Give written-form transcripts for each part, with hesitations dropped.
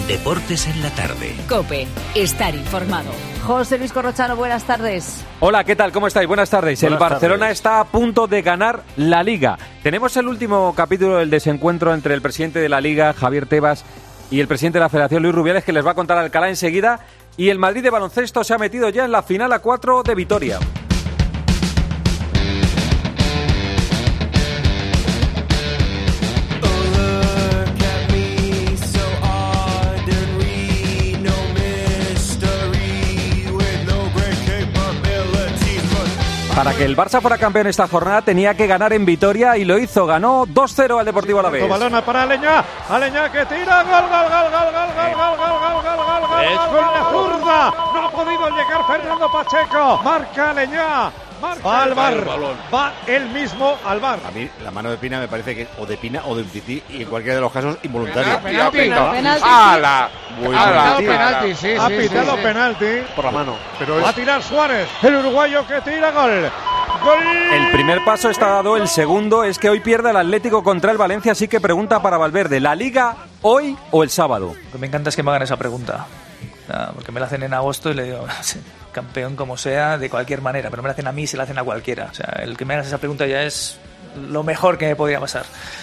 Deportes en la tarde. COPE. Estar informado. José Luis Corrochano, buenas tardes. Hola, ¿qué tal? ¿Cómo estáis? Buenas tardes. El Barcelona está a punto de ganar la Liga. Tenemos el último capítulo del desencuentro entre el presidente de la Liga, Javier Tebas, y el presidente de la Federación, Luis Rubiales, que les va a contar Alcalá enseguida. Y el Madrid de baloncesto se ha metido ya en la final a 4 de Vitoria. Para que el Barça fuera campeón esta jornada tenía que ganar en Vitoria y lo hizo. Ganó 2-0 al Deportivo Alavés. Balona para Aleñá que tira, gol. Es con la zurda. No ha podido llegar Fernando Pacheco. Marca Aleñá. Va al bar, va él mismo al bar. A mí la mano de Pina me parece que es o de Pina o de Umtiti y en cualquiera de los casos involuntario. Penalti. Ha pitado penalti por la mano. Pero va a tirar Suárez, el uruguayo que tira, gol. El primer paso está dado, el segundo es que hoy pierde el Atlético contra el Valencia, así que pregunta para Valverde, ¿la Liga hoy o el sábado? Lo que me encanta es que me hagan esa pregunta, porque me la hacen en agosto y le digo, campeón como sea, de cualquier manera, pero me la hacen a mí y se la hacen a cualquiera. O sea, el que me hagas esa pregunta ya es lo mejor que me podría pasar.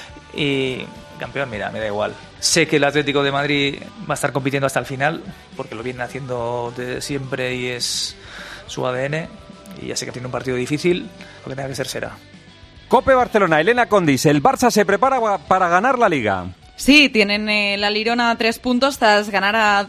Y campeón, mira, me da igual. Sé que el Atlético de Madrid va a estar compitiendo hasta el final, porque lo viene haciendo de siempre y es su ADN. Y ya sé que tiene un partido difícil, lo que tenga que ser será. COPE Barcelona, Elena Condis, el Barça se prepara para ganar la Liga. Sí, tienen la Lirona a 3 puntos tras ganar a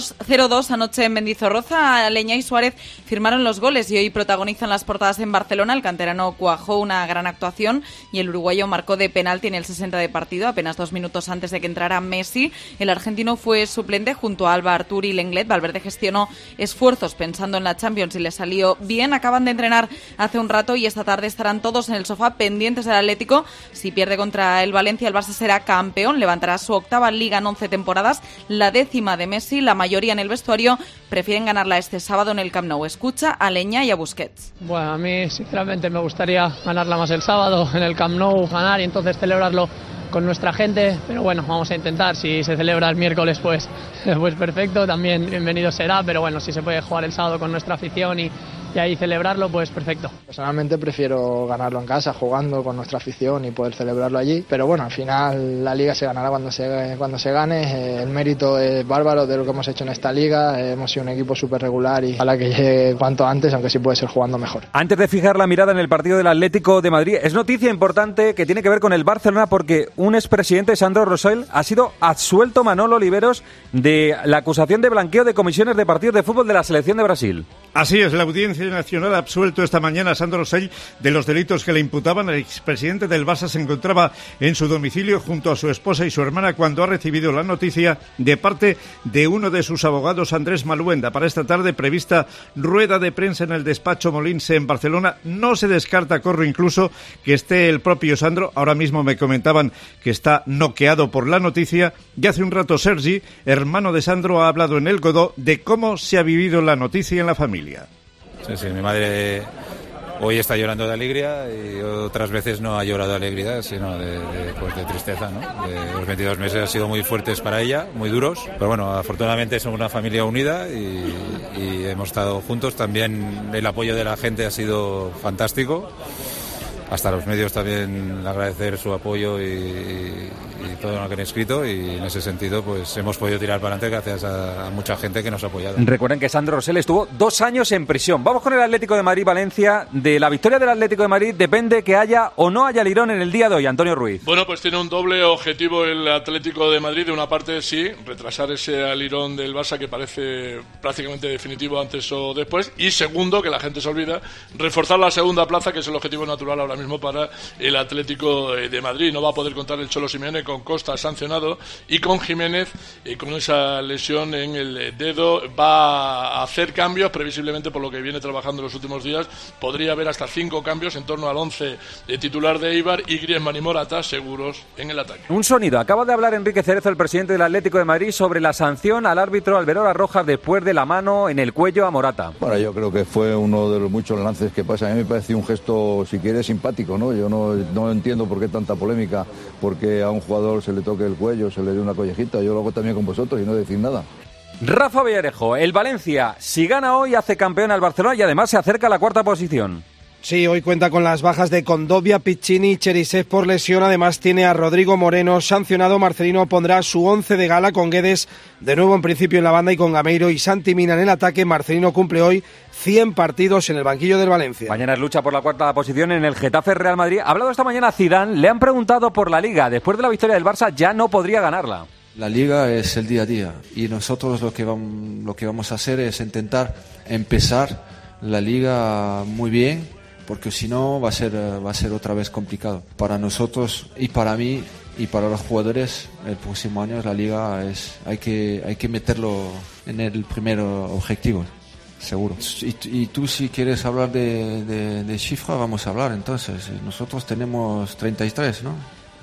0-2 anoche en Mendizorroza. Aleñá y Suárez firmaron los goles y hoy protagonizan las portadas en Barcelona. El canterano cuajó una gran actuación y el uruguayo marcó de penalti en el 60 de partido, apenas 2 minutos antes de que entrara Messi. El argentino fue suplente junto a Alba Artur y Lenglet. Valverde gestionó esfuerzos pensando en la Champions y le salió bien. Acaban de entrenar hace un rato y esta tarde estarán todos en el sofá pendientes del Atlético. Si pierde contra el Valencia, el Barça será campeón. Levantará su octava Liga en 11 temporadas, la 10ª de Messi. La mayoría en el vestuario prefieren ganarla este sábado en el Camp Nou. Escucha a Aleñá y a Busquets. Bueno, a mí sinceramente me gustaría ganarla más el sábado en el Camp Nou, ganar y entonces celebrarlo con nuestra gente, pero bueno, vamos a intentar. Si se celebra el miércoles, pues perfecto, también bienvenido será, pero bueno, si se puede jugar el sábado con nuestra afición y ahí celebrarlo, pues perfecto. Personalmente prefiero ganarlo en casa, jugando con nuestra afición y poder celebrarlo allí, pero bueno, al final la Liga se ganará cuando se gane. El mérito es bárbaro de lo que hemos hecho en esta Liga. Hemos sido un equipo súper regular y ojalá que llegue cuanto antes, aunque sí puede ser jugando mejor. Antes de fijar la mirada en el partido del Atlético de Madrid, es noticia importante que tiene que ver con el Barcelona, porque un expresidente, Sandro Rosell, ha sido absuelto, Manolo Oliveros, de la acusación de blanqueo de comisiones de partidos de fútbol de la selección de Brasil. Así es, la Audiencia Nacional ha absuelto esta mañana a Sandro Rosell de los delitos que le imputaban. El expresidente del Barça se encontraba en su domicilio junto a su esposa y su hermana cuando ha recibido la noticia de parte de uno de sus abogados, Andrés Maluenda. Para esta tarde prevista rueda de prensa en el despacho Molinse en Barcelona. No se descarta, corro incluso, que esté el propio Sandro. Ahora mismo me comentaban que está noqueado por la noticia. Y hace un rato Sergi, hermano de Sandro, ha hablado en El Godó de cómo se ha vivido la noticia en la familia. Sí, mi madre hoy está llorando de alegría y otras veces no ha llorado de alegría, sino de tristeza, ¿no? Los 22 meses han sido muy fuertes para ella, muy duros, pero bueno, afortunadamente somos una familia unida y hemos estado juntos. También el apoyo de la gente ha sido fantástico. Hasta los medios también agradecer su apoyo y todo lo que han escrito, y en ese sentido pues hemos podido tirar para adelante gracias a mucha gente que nos ha apoyado. Recuerden que Sandro Rosell estuvo 2 años en prisión. Vamos con el Atlético de Madrid-Valencia. De la victoria del Atlético de Madrid depende que haya o no haya Lirón en el día de hoy. Antonio Ruiz. Bueno, pues tiene un doble objetivo el Atlético de Madrid. De una parte, sí, retrasar ese alirón del Barça que parece prácticamente definitivo antes o después, y segundo, que la gente se olvida, reforzar la segunda plaza, que es el objetivo natural ahora mismo para el Atlético de Madrid. No va a poder contar el Cholo Simeone con Costa sancionado y con Jiménez con esa lesión en el dedo. Va a hacer cambios, previsiblemente por lo que viene trabajando en los últimos días. Podría haber hasta 5 cambios en torno al 11 de titular de Eibar, y Griezmann y Morata seguros en el ataque. Un sonido. Acaba de hablar Enrique Cerezo, el presidente del Atlético de Madrid, sobre la sanción al árbitro Alberola Rojas después de la mano en el cuello a Morata. Bueno, yo creo que fue uno de los muchos lances que pasa. A mí me pareció un gesto, si quieres, importante simpático, ¿no? Yo no entiendo por qué tanta polémica, porque a un jugador se le toque el cuello, se le dé una collejita. Yo lo hago también con vosotros y no decir nada. Rafa Villarejo, el Valencia, si gana hoy hace campeón al Barcelona y además se acerca a la cuarta posición. Sí, hoy cuenta con las bajas de Condovia, Piccini y Cherisev por lesión. Además tiene a Rodrigo Moreno sancionado. Marcelino pondrá su 11 de gala con Guedes de nuevo en principio en la banda y con Gameiro y Santi Mina en el ataque. Marcelino cumple hoy 100 partidos en el banquillo del Valencia. Mañana es lucha por la cuarta posición en el Getafe Real Madrid. Ha hablado esta mañana Zidane, le han preguntado por la Liga. Después de la victoria del Barça ya no podría ganarla. La Liga es el día a día y nosotros lo que vamos a hacer es intentar empezar la Liga muy bien, porque si no va a ser otra vez complicado para nosotros y para mí y para los jugadores. El próximo año la Liga hay que meterlo en el primer objetivo, seguro. Y tú, si quieres hablar de cifra, vamos a hablar entonces. Nosotros tenemos 33, ¿no?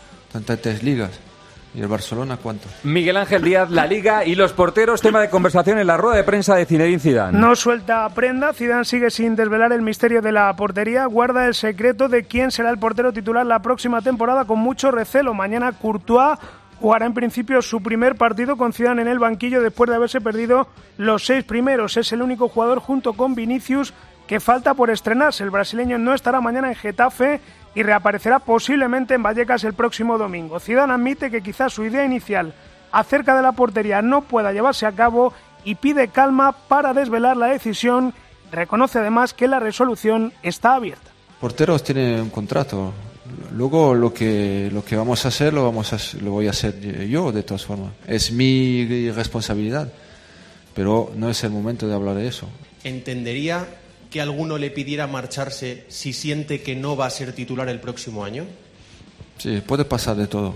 33 ligas. ¿Y el Barcelona cuánto? Miguel Ángel Díaz, la Liga y los porteros, tema de conversación en la rueda de prensa de Zinedine Zidane. No suelta prenda, Zidane sigue sin desvelar el misterio de la portería, guarda el secreto de quién será el portero titular la próxima temporada con mucho recelo. Mañana Courtois jugará en principio su primer partido con Zidane en el banquillo después de haberse perdido los 6 primeros. Es el único jugador junto con Vinicius que falta por estrenarse. El brasileño no estará mañana en Getafe y reaparecerá posiblemente en Vallecas el próximo domingo. Zidane admite que quizás su idea inicial acerca de la portería no pueda llevarse a cabo y pide calma para desvelar la decisión. Reconoce además que la resolución está abierta. Porteros tienen un contrato. Luego lo que vamos a hacer lo voy a hacer yo, de todas formas. Es mi responsabilidad, pero no es el momento de hablar de eso. ¿Entendería que alguno le pidiera marcharse si siente que no va a ser titular el próximo año? Sí, puede pasar de todo.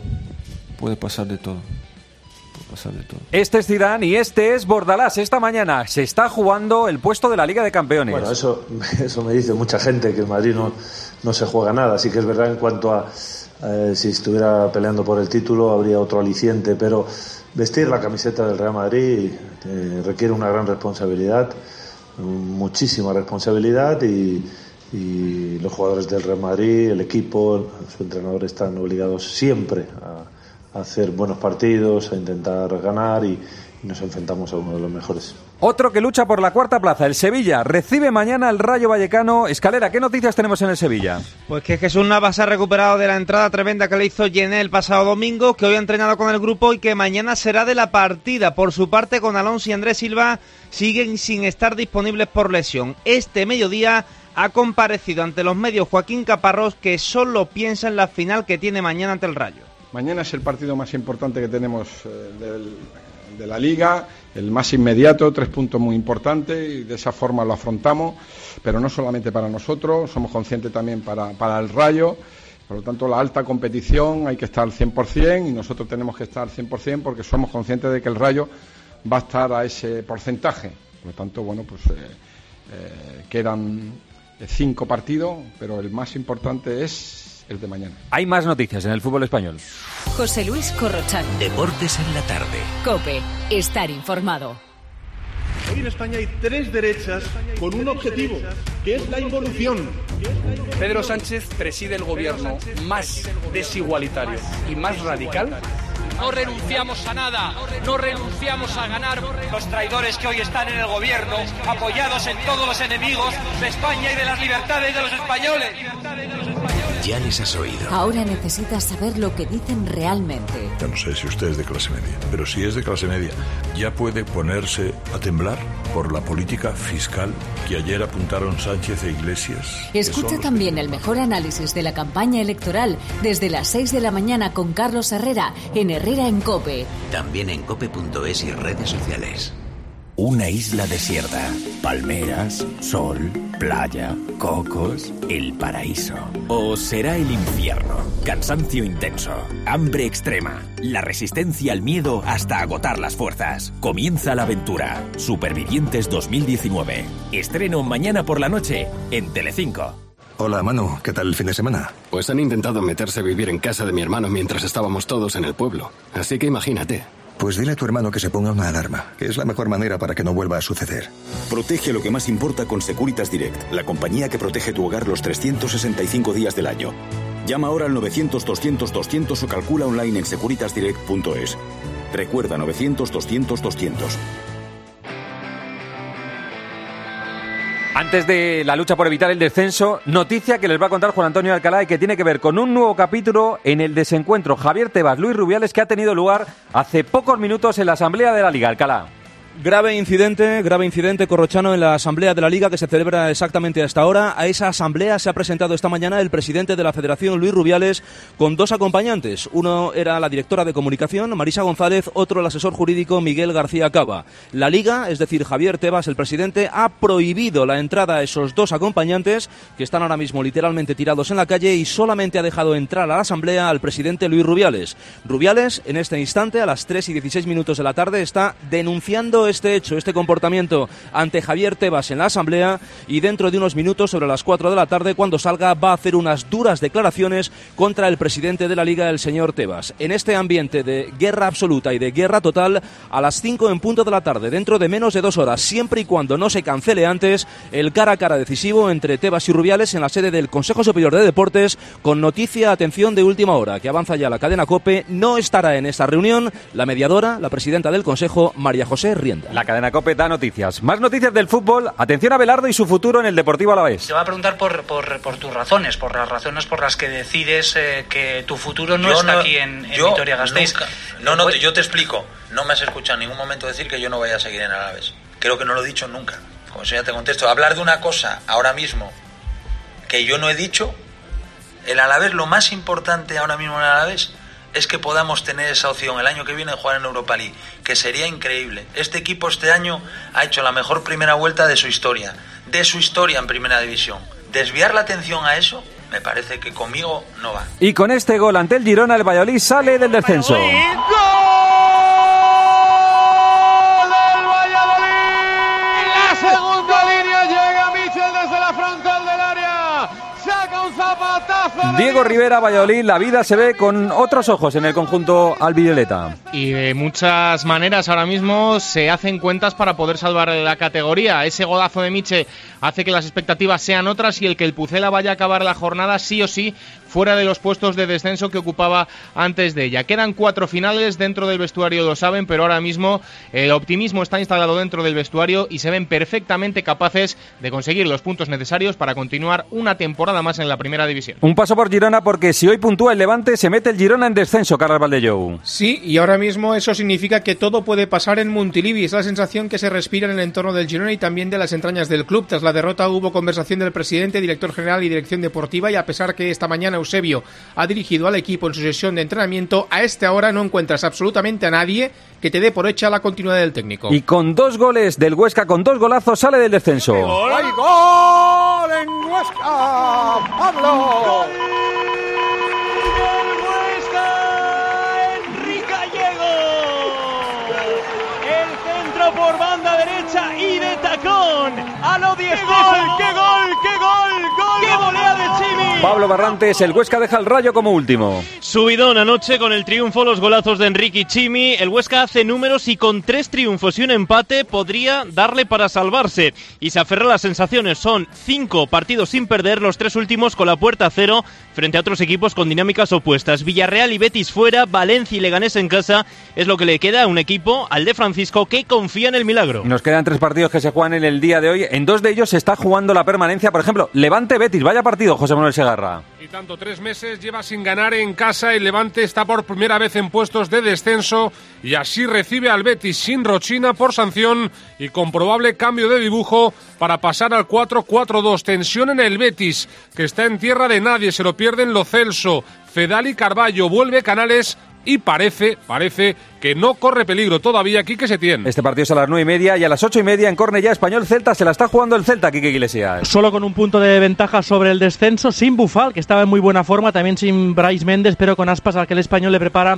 Este es Zidane y este es Bordalás. Esta mañana se está jugando el puesto de la Liga de Campeones. Bueno, eso me dice mucha gente, que el Madrid no se juega nada. Así que es verdad en cuanto a si estuviera peleando por el título habría otro aliciente, pero vestir la camiseta del Real Madrid requiere una gran responsabilidad, muchísima responsabilidad, y los jugadores del Real Madrid, el equipo, su entrenador están obligados siempre a hacer buenos partidos, a intentar ganar, y nos enfrentamos a uno de los mejores. Otro que lucha por la cuarta plaza, el Sevilla, recibe mañana el Rayo Vallecano. Escalera, ¿qué noticias tenemos en el Sevilla? Pues que Jesús Navas se ha recuperado de la entrada tremenda que le hizo Yené el pasado domingo, que hoy ha entrenado con el grupo y que mañana será de la partida. Por su parte, con Alonso y Andrés Silva siguen sin estar disponibles por lesión. Este mediodía ha comparecido ante los medios Joaquín Caparrós, que solo piensa en la final que tiene mañana ante el Rayo. Mañana es el partido más importante que tenemos de la Liga, el más inmediato, 3 puntos muy importantes, y de esa forma lo afrontamos, pero no solamente para nosotros, somos conscientes también para el Rayo. Por lo tanto, la alta competición hay que estar al 100% y nosotros tenemos que estar al 100% porque somos conscientes de que el Rayo va a estar a ese porcentaje. Por lo tanto, bueno, pues quedan 5 partidos, pero el más importante es el de mañana. Hay más noticias en el fútbol español. José Luis Corrochano. Deportes en la tarde. COPE. Estar informado. Hoy en España hay 3 derechas con un objetivo, que es la involución. Pedro Sánchez preside el gobierno más desigualitario y más radical. No renunciamos a nada, no renunciamos a ganar. Los traidores que hoy están en el gobierno, apoyados en todos los enemigos de España y de las libertades de los españoles. Ya les has oído. Ahora necesitas saber lo que dicen realmente. Yo no sé si usted es de clase media, pero si es de clase media, ya puede ponerse a temblar por la política fiscal que ayer apuntaron Sánchez e Iglesias. Escucha también el mejor análisis de la campaña electoral desde las 6 de la mañana con Carlos Herrera en Herrera en COPE. También en cope.es y redes sociales. Una isla desierta, palmeras, sol, playa, cocos, el paraíso. ¿O será el infierno? Cansancio intenso, hambre extrema, la resistencia al miedo hasta agotar las fuerzas. Comienza la aventura. Supervivientes 2019. Estreno mañana por la noche en Telecinco. Hola, Manu, ¿qué tal el fin de semana? Pues han intentado meterse a vivir en casa de mi hermano mientras estábamos todos en el pueblo. Así que imagínate. Pues dile a tu hermano que se ponga una alarma, que es la mejor manera para que no vuelva a suceder. Protege lo que más importa con Securitas Direct, la compañía que protege tu hogar los 365 días del año. Llama ahora al 900-200-200 o calcula online en securitasdirect.es. Recuerda, 900-200-200. Antes de la lucha por evitar el descenso, noticia que les va a contar Juan Antonio Alcalá y que tiene que ver con un nuevo capítulo en el desencuentro Javier Tebas, Luis Rubiales, que ha tenido lugar hace pocos minutos en la Asamblea de la Liga. Alcalá. Grave incidente corrochano en la Asamblea de la Liga que se celebra exactamente a esta hora. A esa asamblea se ha presentado esta mañana el presidente de la Federación, Luis Rubiales, con dos acompañantes. Uno era la directora de comunicación, Marisa González, otro el asesor jurídico, Miguel García Cava. La Liga, es decir, Javier Tebas, el presidente, ha prohibido la entrada a esos dos acompañantes que están ahora mismo literalmente tirados en la calle y solamente ha dejado entrar a la asamblea al presidente Luis Rubiales. Rubiales, en este instante, a las 3:16 de la tarde, está denunciando este hecho, este comportamiento ante Javier Tebas en la asamblea, y dentro de unos minutos, sobre las 4 de la tarde, cuando salga, va a hacer unas duras declaraciones contra el presidente de la Liga, el señor Tebas. En este ambiente de guerra absoluta y de guerra total, a las 5 en punto de la tarde, dentro de menos de 2 horas, siempre y cuando no se cancele antes, el cara a cara decisivo entre Tebas y Rubiales en la sede del Consejo Superior de Deportes, con noticia, atención, de última hora, que avanza ya la cadena COPE. No estará en esta reunión la mediadora, la presidenta del Consejo, María José Rienda. La cadena COPE da noticias. Más noticias del fútbol. Atención a Belardo y su futuro en el Deportivo Alavés. Te voy a preguntar por tus razones, por las razones por las que decides que tu futuro no está aquí en Vitoria-Gasteiz. Yo te explico. No me has escuchado en ningún momento decir que yo no vaya a seguir en Alavés. Creo que no lo he dicho nunca. Como eso ya te contesto. Hablar de una cosa ahora mismo que yo no he dicho, el Alavés, lo más importante ahora mismo en el Alavés es que podamos tener esa opción el año que viene de jugar en Europa League, que sería increíble. Este equipo este año ha hecho la mejor primera vuelta de su historia en Primera División. Desviar la atención a eso, me parece que conmigo no va. Y con este gol ante el Girona, el Valladolid sale del descenso. ¡Gol del Valladolid! La segunda línea, llega Michel desde la frontal del área. Saca un zapatazo. Diego Rivera, Valladolid, la vida se ve con otros ojos en el conjunto albivioleta. Y de muchas maneras ahora mismo se hacen cuentas para poder salvar la categoría. Ese golazo de Miche hace que las expectativas sean otras y el que el Pucela vaya a acabar la jornada sí o sí fuera de los puestos de descenso que ocupaba antes de ella. Quedan 4 finales, dentro del vestuario lo saben, pero ahora mismo el optimismo está instalado dentro del vestuario y se ven perfectamente capaces de conseguir los puntos necesarios para continuar una temporada más en la Primera División. Un paso por Girona, porque si hoy puntúa el Levante, se mete el Girona en descenso, Carles Valdellou. Sí, y ahora mismo eso significa que todo puede pasar en Montilivi. Es la sensación que se respira en el entorno del Girona y también de las entrañas del club. Tras la derrota hubo conversación del presidente, director general y dirección deportiva, y a pesar que esta mañana Eusebio ha dirigido al equipo en su sesión de entrenamiento, a esta hora no encuentras absolutamente a nadie que te dé por hecha la continuidad del técnico. Y con 2 goles del Huesca, con 2 golazos, sale del descenso. ¡Hay gol en Huesca! ¡Pablo! ¡El Huesca! ¡Enrique Gallego! El centro por banda derecha y de tacón a lo 10. ¡Qué gol! ¡Qué gol! ¡Qué gol! ¡Gol! ¡Qué volea de Chimi! Pablo Barrantes, el Huesca deja el Rayo como último. Subidón anoche con el triunfo, los golazos de Enrique y Chimi. El Huesca hace números y con 3 triunfos y un empate podría darle para salvarse. Y se aferra a las sensaciones. Son 5 partidos sin perder, los 3 últimos con la puerta a cero frente a otros equipos con dinámicas opuestas. Villarreal y Betis fuera, Valencia y Leganés en casa. Es lo que le queda a un equipo, al de Francisco, que confía en el milagro. Nos quedan 3 partidos que se juegan en el día de hoy. En 2 de ellos se está jugando la permanencia. Por ejemplo, Levante-Betis. Vaya partido, José Manuel Segarra. Y tanto, 3 meses lleva sin ganar en casa. El Levante está por primera vez en puestos de descenso y así recibe al Betis sin Rochina por sanción y con probable cambio de dibujo para pasar al 4-4-2. Tensión en el Betis, que está en tierra de nadie. Se lo pierden Lo Celso, Fedal y Carballo. Vuelve Canales y parece que no corre peligro todavía Quique Setién. Este partido es a las 9:30 y a las 8:30 en Cornellá, Español-Celta. Se la está jugando el Celta, Quique Iglesias. Solo con un punto de ventaja sobre el descenso, sin Bufal, que estaba en muy buena forma, también sin Brais Méndez, pero con Aspas, al que el Español le prepara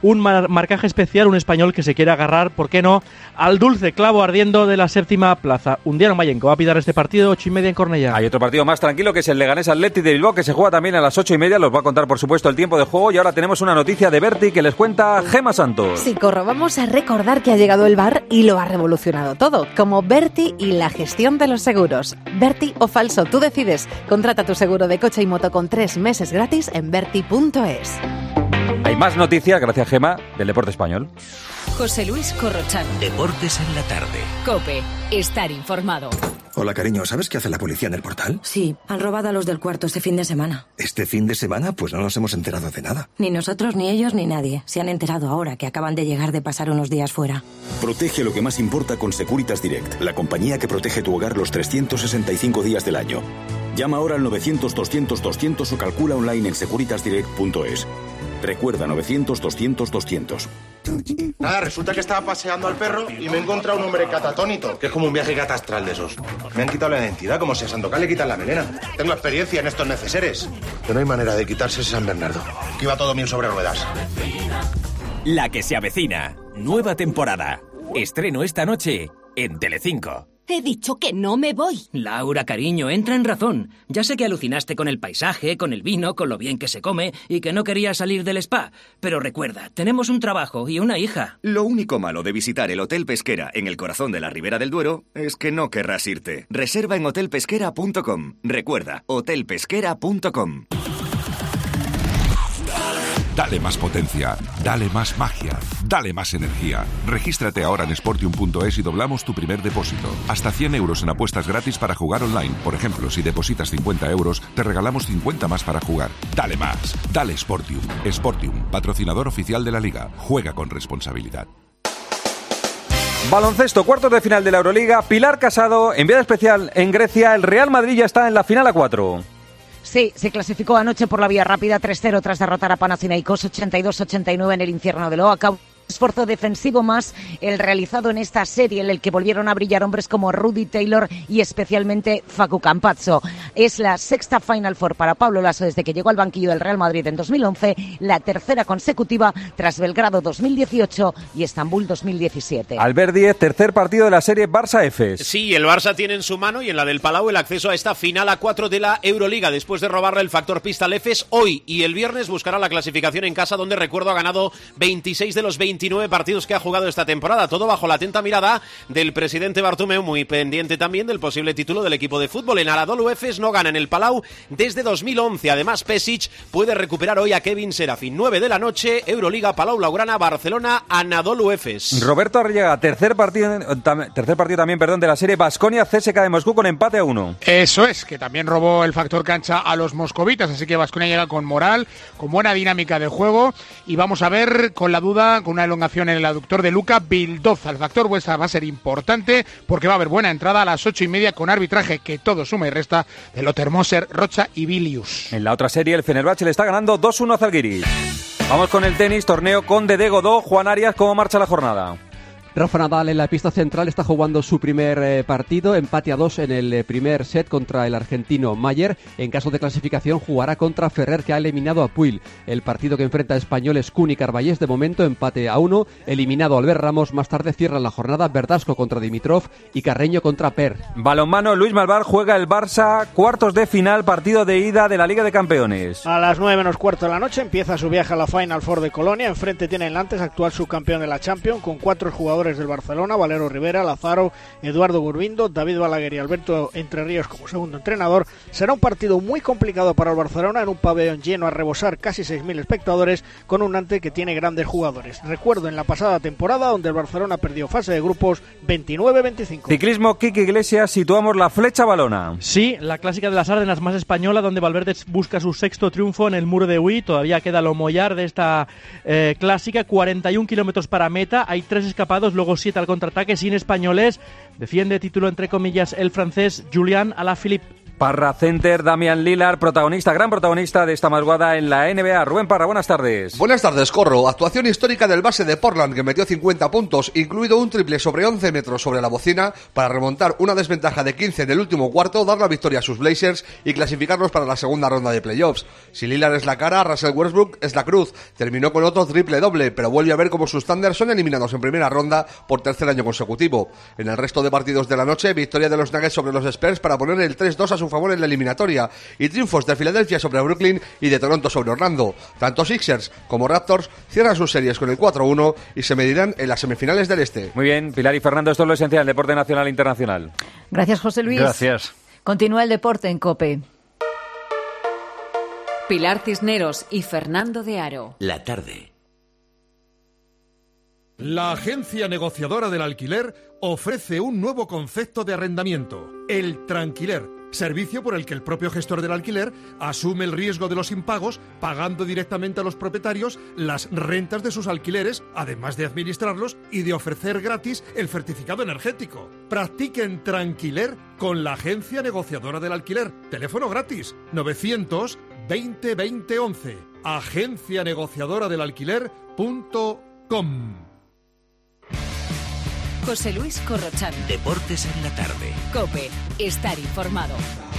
un marcaje especial, un español que se quiere agarrar, ¿por qué no?, al dulce clavo ardiendo de la séptima plaza. Undiano Mayenco va a pitar este partido, 8:30 en Cornellá. Hay otro partido más tranquilo que es el Leganés Athletic de Bilbao, que se juega también a las 8:30. Los va a contar, por supuesto, el tiempo de juego. Y ahora tenemos una noticia de Berti que les cuenta Gema Santos. Sí, Corro, vamos a recordar que ha llegado el VAR y lo ha revolucionado todo, como Berti y la gestión de los seguros. Berti o falso, tú decides. Contrata tu seguro de coche y moto con 3 meses gratis en berti.es. Hay más noticias, gracias Gema, del deporte español. José Luis Corrochano. Deportes en la tarde. COPE. Estar informado. Hola, cariño, ¿sabes qué hace la policía en el Portal? Sí, han robado a los del cuarto este fin de semana. ¿Este fin de semana? Pues no nos hemos enterado de nada. Ni nosotros, ni ellos, ni nadie. Se han enterado ahora que acaban de llegar de pasar unos días fuera. Protege lo que más importa con Securitas Direct, la compañía que protege tu hogar los 365 días del año. Llama ahora al 900-200-200 o calcula online en securitasdirect.es. Recuerda, 900-200-200. Nada, resulta que estaba paseando al perro y me he encontrado un hombre catatónito, que es como un viaje catastral de esos. Me han quitado la identidad, como si a Sandokan le quitan la melena. Tengo experiencia en estos neceseres. Que no hay manera de quitarse ese San Bernardo. Que iba todo bien sobre ruedas. La que se avecina. Nueva temporada. Estreno esta noche en Telecinco. He dicho que no me voy. Laura, cariño, entra en razón. Ya sé que alucinaste con el paisaje, con el vino, con lo bien que se come y que no querías salir del spa. Pero recuerda, tenemos un trabajo y una hija. Lo único malo de visitar el Hotel Pesquera en el corazón de la Ribera del Duero es que no querrás irte. Reserva en hotelpesquera.com. Recuerda, hotelpesquera.com. Dale más potencia, dale más magia, dale más energía. Regístrate ahora en Sportium.es y doblamos tu primer depósito. Hasta 100 euros en apuestas gratis para jugar online. Por ejemplo, si depositas 50 euros, te regalamos 50 más para jugar. Dale más, dale Sportium. Sportium, patrocinador oficial de la Liga. Juega con responsabilidad. Baloncesto, cuartos de final de la Euroliga. Pilar Casado, enviada especial en Grecia. El Real Madrid ya está en la final a 4. Sí, se clasificó anoche por la vía rápida 3-0 tras derrotar a Panathinaikos 82-89 en el infierno de Oahu. Esfuerzo defensivo más el realizado en esta serie en el que volvieron a brillar hombres como Rudy Taylor y especialmente Facu Campazzo. Es la sexta Final Four para Pablo Laso desde que llegó al banquillo del Real Madrid en 2011, la tercera consecutiva tras Belgrado 2018 y Estambul 2017. Albert Díez, tercer partido de la serie Barça-Efes. Sí, el Barça tiene en su mano y en la del Palau el acceso a esta final a 4 de la Euroliga después de robarle el factor pista al Efes. Hoy y el viernes buscará la clasificación en casa, donde, recuerdo, ha ganado 26 de los 29 partidos que ha jugado esta temporada, todo bajo la atenta mirada del presidente Bartomeu, muy pendiente también del posible título del equipo de fútbol. En Anadolu Efes no gana en el Palau desde 2011. Además, Pesic puede recuperar hoy a Kevin Serafin. 9 de la noche, Euroliga, Palau Blaugrana, Barcelona, Anadolu Efes. Roberto Arriaga, tercer partido también, de la serie Baskonia CSKA de Moscú con empate a 1. Eso es, que también robó el factor cancha a los moscovitas, así que Baskonia llega con moral, con buena dinámica de juego, y vamos a ver con la duda, con una elongación en el aductor de Luka Vildoza. El factor vuestra va a ser importante porque va a haber buena entrada a las 8:30 con arbitraje que todo suma y resta de Lothar Moser, Rocha y Vilius. En la otra serie el Fenerbahce le está ganando 2-1 a Zalgiris. Vamos con el tenis, torneo Conde de Godó. Juan Arias, ¿cómo marcha la jornada? Rafa Nadal en la pista central está jugando su primer partido, empate a 2 en el primer set contra el argentino Mayer. En caso de clasificación jugará contra Ferrer, que ha eliminado a Puig. El partido que enfrenta a españoles Kun y Carballés, de momento empate a 1, eliminado Albert Ramos. Más tarde cierran la jornada Verdasco contra Dimitrov y Carreño contra Per. Balonmano, Luis Malvar juega el Barça, cuartos de final, partido de ida de la Liga de Campeones. A las 9:15 de la noche empieza su viaje a la Final Four de Colonia. Enfrente tiene el Nantes, actual subcampeón de la Champions, con 4 jugadores del Barcelona: Valero Rivera, Lazaro, Eduardo Gurbindo, David Balaguer y Alberto Entre Ríos como segundo entrenador. Será un partido muy complicado para el Barcelona en un pabellón lleno a rebosar, casi 6.000 espectadores, con un Nantes que tiene grandes jugadores. Recuerdo en la pasada temporada, donde el Barcelona perdió fase de grupos 29-25. Ciclismo, Kiki Iglesias, situamos la flecha balona. Sí, la clásica de las Ardenas más española, donde Valverde busca su sexto triunfo en el Muro de Huy. Todavía queda lo mollar de esta clásica, 41 kilómetros para meta, hay 3 escapados, luego 7 al contraataque, sin españoles. Defiende título entre comillas el francés Julian Alaphilippe. Parra Center, Damian Lillard, gran protagonista de esta madrugada en la NBA. Rubén Parra, buenas tardes. Buenas tardes, Corro. Actuación histórica del base de Portland, que metió 50 puntos, incluido un triple sobre 11 metros sobre la bocina, para remontar una desventaja de 15 en el último cuarto, dar la victoria a sus Blazers y clasificarlos para la segunda ronda de playoffs. Si Lillard es la cara, Russell Westbrook es la cruz. Terminó con otro triple doble, pero vuelve a ver cómo sus Thunder son eliminados en primera ronda por tercer año consecutivo. En el resto de partidos de la noche, victoria de los Nuggets sobre los Spurs para poner el 3-2 a su favor en la eliminatoria, y triunfos de Filadelfia sobre Brooklyn y de Toronto sobre Orlando. Tanto Sixers como Raptors cierran sus series con el 4-1 y se medirán en las semifinales del Este. Muy bien, Pilar y Fernando, esto es lo esencial, deporte nacional e internacional. Gracias, José Luis. Gracias. Continúa el deporte en COPE. Pilar Cisneros y Fernando de Aro. La tarde. La agencia negociadora del alquiler ofrece un nuevo concepto de arrendamiento, el tranquiler, servicio por el que el propio gestor del alquiler asume el riesgo de los impagos, pagando directamente a los propietarios las rentas de sus alquileres, además de administrarlos y de ofrecer gratis el certificado energético. Practiquen tranquiler con la agencia negociadora del alquiler. Teléfono gratis 900 20 20 11. agencianegociadoradelalquiler.com. José Luis Corrochán. Deportes en la tarde. COPE. Estar informado.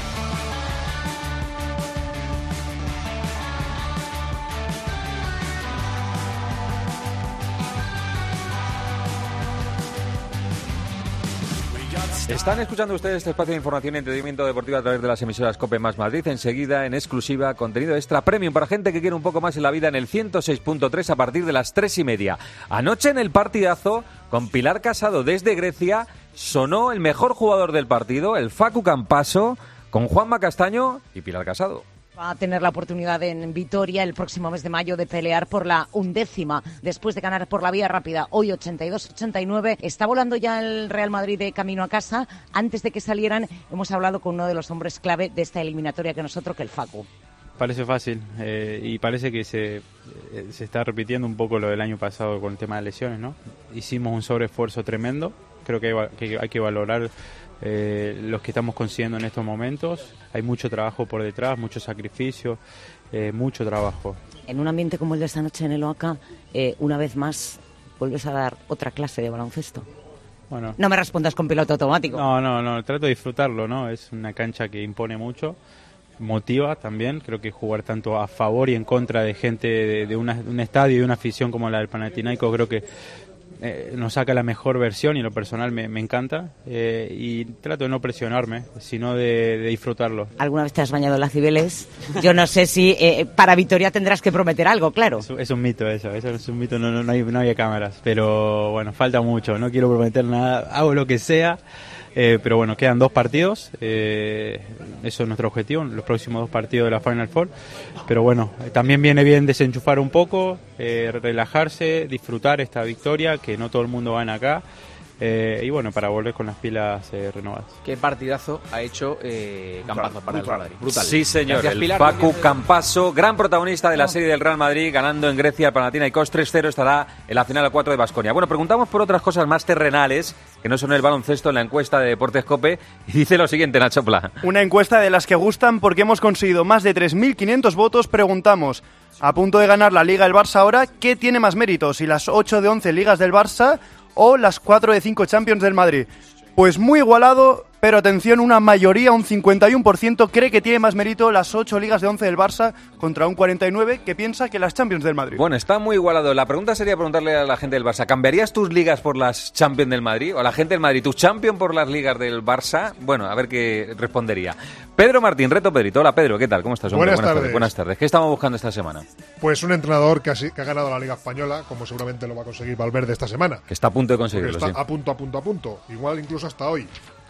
Están escuchando ustedes este espacio de información y entretenimiento deportivo a través de las emisoras COPE más Madrid. Enseguida, en exclusiva, contenido extra premium para gente que quiere un poco más en la vida en el 106.3 a partir de las 3:30. Anoche en el partidazo, con Pilar Casado desde Grecia, sonó el mejor jugador del partido, el Facu Campaso, con Juanma Castaño y Pilar Casado. Va a tener la oportunidad en Vitoria el próximo mes de mayo de pelear por la 11ª, después de ganar por la vía rápida hoy 82-89. Está volando ya el Real Madrid de camino a casa. Antes de que salieran, hemos hablado con uno de los hombres clave de esta eliminatoria que nosotros, que el Facu. Parece fácil y parece que se está repitiendo un poco lo del año pasado con el tema de lesiones, ¿no? Hicimos un sobreesfuerzo tremendo. Creo que hay que valorar los que estamos consiguiendo en estos momentos. Hay mucho trabajo por detrás, mucho sacrificio, mucho trabajo. En un ambiente como el de esta noche en el OACA, una vez más vuelves a dar otra clase de baloncesto. Bueno, no me respondas con piloto automático. No, trato de disfrutarlo, ¿no? Es una cancha que impone mucho, motiva también. Creo que jugar tanto a favor y en contra de gente de un estadio y una afición como la del Panathinaikos, creo que nos saca la mejor versión y en lo personal me encanta y trato de no presionarme, sino de disfrutarlo. ¿Alguna vez te has bañado en las Cibeles? Yo no sé si para Vitoria tendrás que prometer algo, claro. Es un mito eso es un mito, no había cámaras, pero bueno, falta mucho, no quiero prometer nada, hago lo que sea. Pero bueno, quedan 2 partidos, eso es nuestro objetivo, los próximos 2 partidos de la Final Four. Pero bueno, también viene bien desenchufar un poco, relajarse, disfrutar esta victoria, que no todo el mundo gana acá. Y bueno, para volver con las pilas renovadas. Qué partidazo ha hecho Campazo para el Real Madrid. Brutal. Sí, señor. Gracias, el Pilar. Facu Campaso, gran protagonista de la serie del Real Madrid, ganando en Grecia al Panathinaikos 3-0, estará en la final a 4 de Baskonia. Bueno, preguntamos por otras cosas más terrenales, que no son el baloncesto, en la encuesta de Deportes COPE, y dice lo siguiente, Nacho Pla. Una encuesta de las que gustan porque hemos conseguido más de 3.500 votos. Preguntamos, a punto de ganar la Liga el Barça ahora, ¿qué tiene más mérito? Si las 8 de 11 ligas del Barça o las 4 de 5 Champions del Madrid. Pues muy igualado, pero atención, una mayoría, un 51%, cree que tiene más mérito las 8 ligas de 11 del Barça contra un 49% que piensa que las Champions del Madrid. Bueno, está muy igualado. La pregunta sería preguntarle a la gente del Barça, ¿cambiarías tus ligas por las Champions del Madrid? O a la gente del Madrid, ¿tus Champions por las ligas del Barça? Bueno, a ver qué respondería. Pedro Martín, Reto Pedrito. Hola, Pedro, ¿qué tal? ¿Cómo estás, hombre? Buenas tardes. Buenas tardes. ¿Qué estamos buscando esta semana? Pues un entrenador que ha ganado la Liga Española, como seguramente lo va a conseguir Valverde esta semana. Que está a punto de conseguirlo, está a punto. Igual incluso hasta hoy.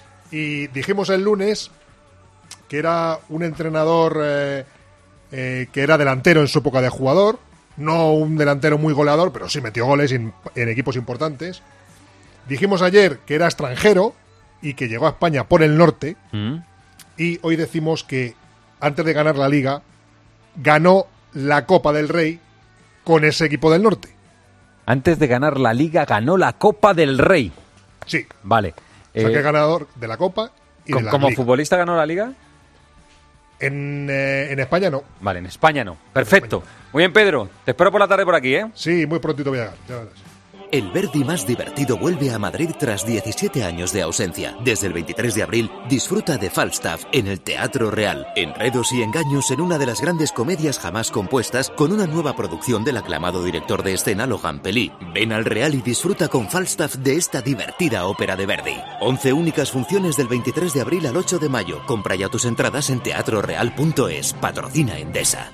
Y dijimos el lunes que era un entrenador que era delantero en su época de jugador, no un delantero muy goleador, pero sí metió goles en equipos importantes. Dijimos ayer que era extranjero y que llegó a España por el norte. Y hoy decimos que antes de ganar la Liga ganó la Copa del Rey con ese equipo del norte. Antes de ganar la Liga ganó la Copa del Rey. Sí. Vale. O sea, que es ganador de la Copa y de la ¿Como Liga. futbolista ganó la Liga? En España no. Vale, en España no. Perfecto. Muy bien, Pedro. Te espero por la tarde por aquí, ¿eh? Sí, muy prontito voy a llegar. Ya verás. El Verdi más divertido vuelve a Madrid tras 17 años de ausencia. Desde el 23 de abril, disfruta de Falstaff en el Teatro Real. Enredos y engaños en una de las grandes comedias jamás compuestas, con una nueva producción del aclamado director de escena Logan Pelí. Ven al Real y disfruta con Falstaff de esta divertida ópera de Verdi. 11 únicas funciones del 23 de abril al 8 de mayo. Compra ya tus entradas en teatroreal.es. Patrocina Endesa.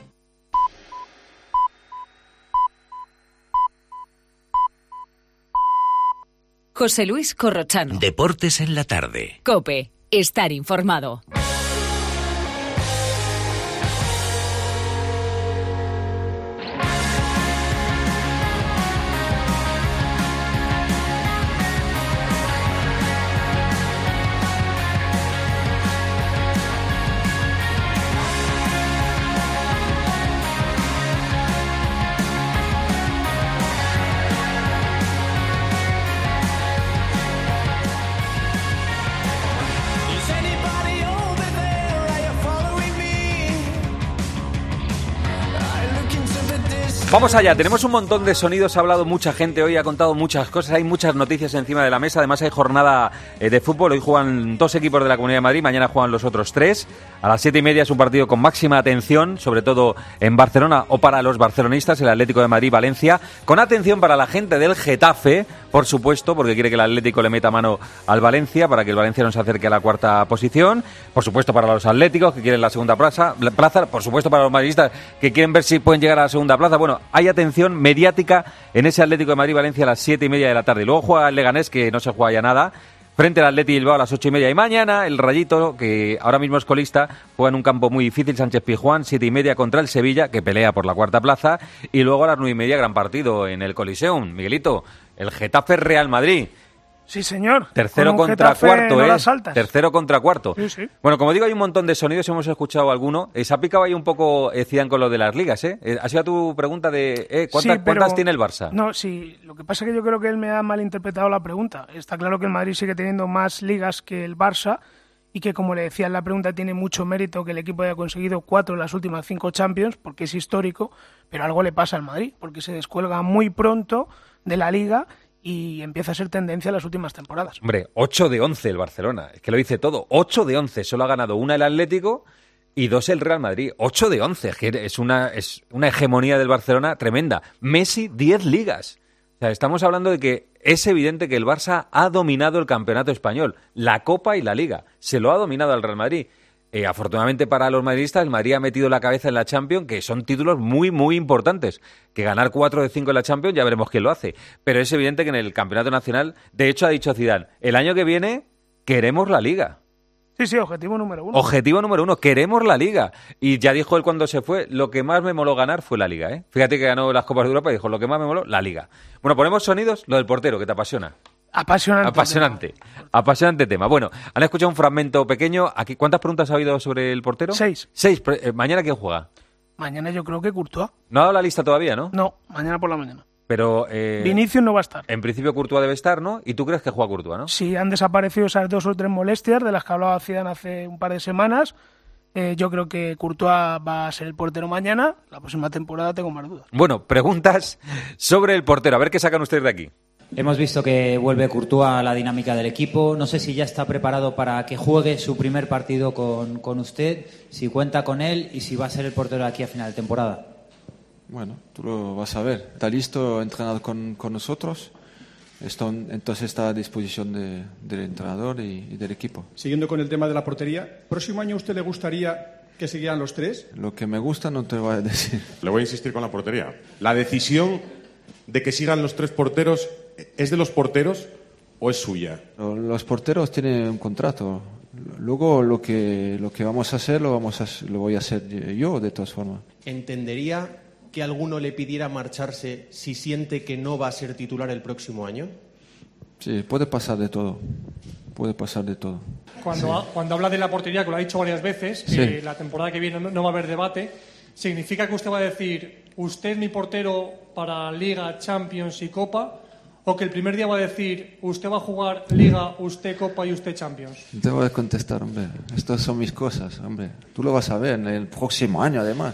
José Luis Corrochano. Deportes en la tarde. COPE. Estar informado. Vamos allá, tenemos un montón de sonidos, ha hablado mucha gente hoy, ha contado muchas cosas, hay muchas noticias encima de la mesa, además hay jornada de fútbol, hoy juegan 2 equipos de la Comunidad de Madrid, mañana juegan los otros 3, a las 7:30 es un partido con máxima atención, sobre todo en Barcelona o para los barcelonistas, el Atlético de Madrid-Valencia, con atención para la gente del Getafe, por supuesto, porque quiere que el Atlético le meta mano al Valencia, para que el Valencia no se acerque a la 4ª posición, por supuesto para los atléticos que quieren la segunda plaza, por supuesto para los madridistas que quieren ver si pueden llegar a la segunda plaza, bueno, hay atención mediática en ese Atlético de Madrid-Valencia a las 7:30 de la tarde. Luego juega el Leganés, que no se juega ya nada, frente al Atleti Bilbao a las 8:30. Y mañana el Rayito, que ahora mismo es colista, juega en un campo muy difícil, Sánchez Pizjuán, 7:30 contra el Sevilla, que pelea por la 4ª plaza. Y luego a las 9:30 gran partido en el Coliseum. Miguelito, el Getafe Real Madrid. Sí, señor. Tercero contra cuarto, no las saltas. Tercero contra cuarto. Sí, sí. Bueno, como digo, hay un montón de sonidos, hemos escuchado alguno. Se ha picado ahí un poco Zidane con lo de las ligas, ¿eh? Ha sido tu pregunta de ¿cuántas tiene el Barça? No, sí, lo que pasa es que yo creo que él me ha malinterpretado la pregunta. Está claro que el Madrid sigue teniendo más ligas que el Barça y que, como le decía en la pregunta, tiene mucho mérito que el equipo haya conseguido 4 de las últimas 5 Champions, porque es histórico, pero algo le pasa al Madrid, porque se descuelga muy pronto de la Liga y empieza a ser tendencia en las últimas temporadas. Hombre, 8 de 11 el Barcelona, es que lo dice todo. 8 de 11, solo ha ganado una el Atlético y 2 el Real Madrid. 8 de 11, es una hegemonía del Barcelona tremenda. Messi, 10 ligas. O sea, estamos hablando de que es evidente que el Barça ha dominado el campeonato español, la Copa y la Liga. Se lo ha dominado al Real Madrid. Afortunadamente para los madridistas, el Madrid ha metido la cabeza en la Champions, que son títulos muy, muy importantes. Que ganar 4 de 5 en la Champions, ya veremos quién lo hace. Pero es evidente que en el campeonato nacional, de hecho ha dicho Zidane, el año que viene queremos la Liga. Sí, objetivo número 1. Objetivo número 1, queremos la Liga. Y ya dijo él cuando se fue, lo que más me moló ganar fue la Liga, ¿eh? Fíjate que ganó las Copas de Europa y dijo, lo que más me moló, la Liga. Bueno, ponemos sonidos, lo del portero, que te apasiona. Apasionante tema. Bueno, han escuchado un fragmento pequeño. Aquí, ¿cuántas preguntas ha habido sobre el portero? 6. ¿Mañana quién juega? Mañana yo creo que Courtois. No ha dado la lista todavía, ¿no? No, mañana por la mañana. Pero Vinicius no va a estar. En principio Courtois debe estar, ¿no? ¿Y tú crees que juega Courtois, no? Sí, han desaparecido esas 2 o 3 molestias de las que hablaba Zidane hace un par de semanas. Yo creo que Courtois va a ser el portero mañana. La próxima temporada tengo más dudas. Bueno, preguntas sobre el portero. A ver qué sacan ustedes de aquí. Hemos visto que vuelve Courtois a la dinámica del equipo. No sé si ya está preparado para que juegue su primer partido con usted, si cuenta con él y si va a ser el portero aquí a final de temporada. Bueno, tú lo vas a ver. Está listo, entrenado con nosotros. Entonces está a disposición del entrenador y del equipo. Siguiendo con el tema de la portería, ¿próximo año a usted le gustaría que siguieran los 3? Lo que me gusta no te lo voy a decir. Le voy a insistir con la portería. La decisión de que sigan los 3 porteros, ¿es de los porteros o es suya? Los porteros tienen un contrato. Luego lo que vamos a hacer lo voy a hacer yo, de todas formas. ¿Entendería que alguno le pidiera marcharse si siente que no va a ser titular el próximo año? Sí, puede pasar de todo. Cuando habla de la portería, que lo ha dicho varias veces, que la temporada que viene no va a haber debate, ¿significa que usted va a decir, usted es mi portero para Liga, Champions y Copa? o que el primer día va a decir usted va a jugar Liga, usted Copa y usted Champions? Te voy a contestar, hombre. Estas son mis cosas, hombre. Tú lo vas a ver en el próximo año, además.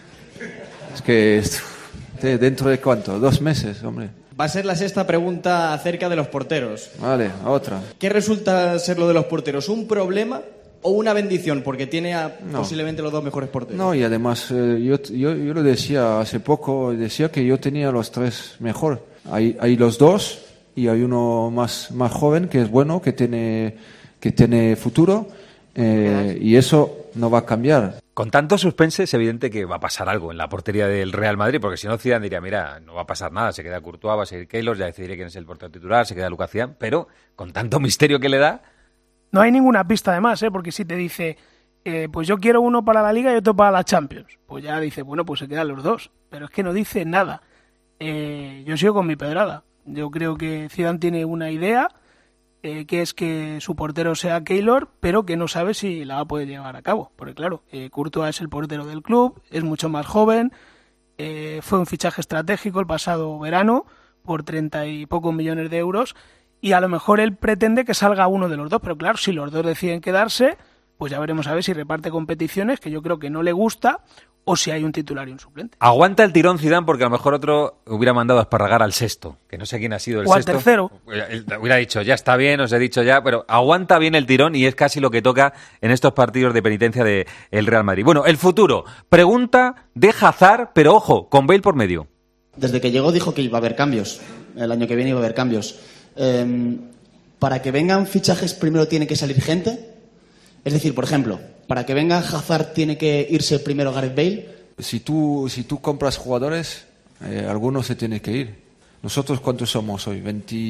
Es que dentro de ¿cuánto? 2 meses, hombre. Va a ser la sexta pregunta acerca de los porteros. Vale, otra. ¿Qué resulta ser lo de los porteros? ¿Un problema o una bendición? Porque tiene posiblemente los 2 mejores porteros. No, y además yo lo decía hace poco, decía que yo tenía los 3 mejor. Hay los 2 y hay uno más joven que es bueno, que tiene futuro y eso no va a cambiar. Con tanto suspense es evidente que va a pasar algo en la portería del Real Madrid, porque si no Zidane diría, mira, no va a pasar nada, se queda Courtois, va a seguir Keylor, ya decidiré quién es el portero titular, se queda Lucas Zidane, pero con tanto misterio que le da... No hay ninguna pista además, porque si te dice, pues yo quiero uno para la Liga y otro para la Champions, pues ya dice, bueno, pues se quedan los 2, pero es que no dice nada. Yo sigo con mi pedrada. Yo creo que Zidane tiene una idea, que es que su portero sea Keylor, pero que no sabe si la va a poder llevar a cabo. Porque claro, Courtois es el portero del club, es mucho más joven, fue un fichaje estratégico el pasado verano por 30 y pocos millones de euros, y a lo mejor él pretende que salga uno de los 2, pero claro, si los 2 deciden quedarse, pues ya veremos a ver si reparte competiciones, que yo creo que no le gusta, o si hay un titular y un suplente. Aguanta el tirón Zidane porque a lo mejor otro hubiera mandado a Esparragar al sexto, que no sé quién ha sido el o sexto. O al tercero. Hubiera dicho, ya está bien, os he dicho ya, pero aguanta bien el tirón y es casi lo que toca en estos partidos de penitencia del Real Madrid. Bueno, el futuro. Pregunta de Hazard, pero ojo, con Bale por medio. Desde que llegó dijo que iba a haber cambios. El año que viene iba a haber cambios. Para que vengan fichajes primero tiene que salir gente. Es decir, por ejemplo, para que venga Hazard tiene que irse primero Gareth Bale. Si tú compras jugadores, algunos se tienen que ir. ¿Nosotros cuántos somos hoy?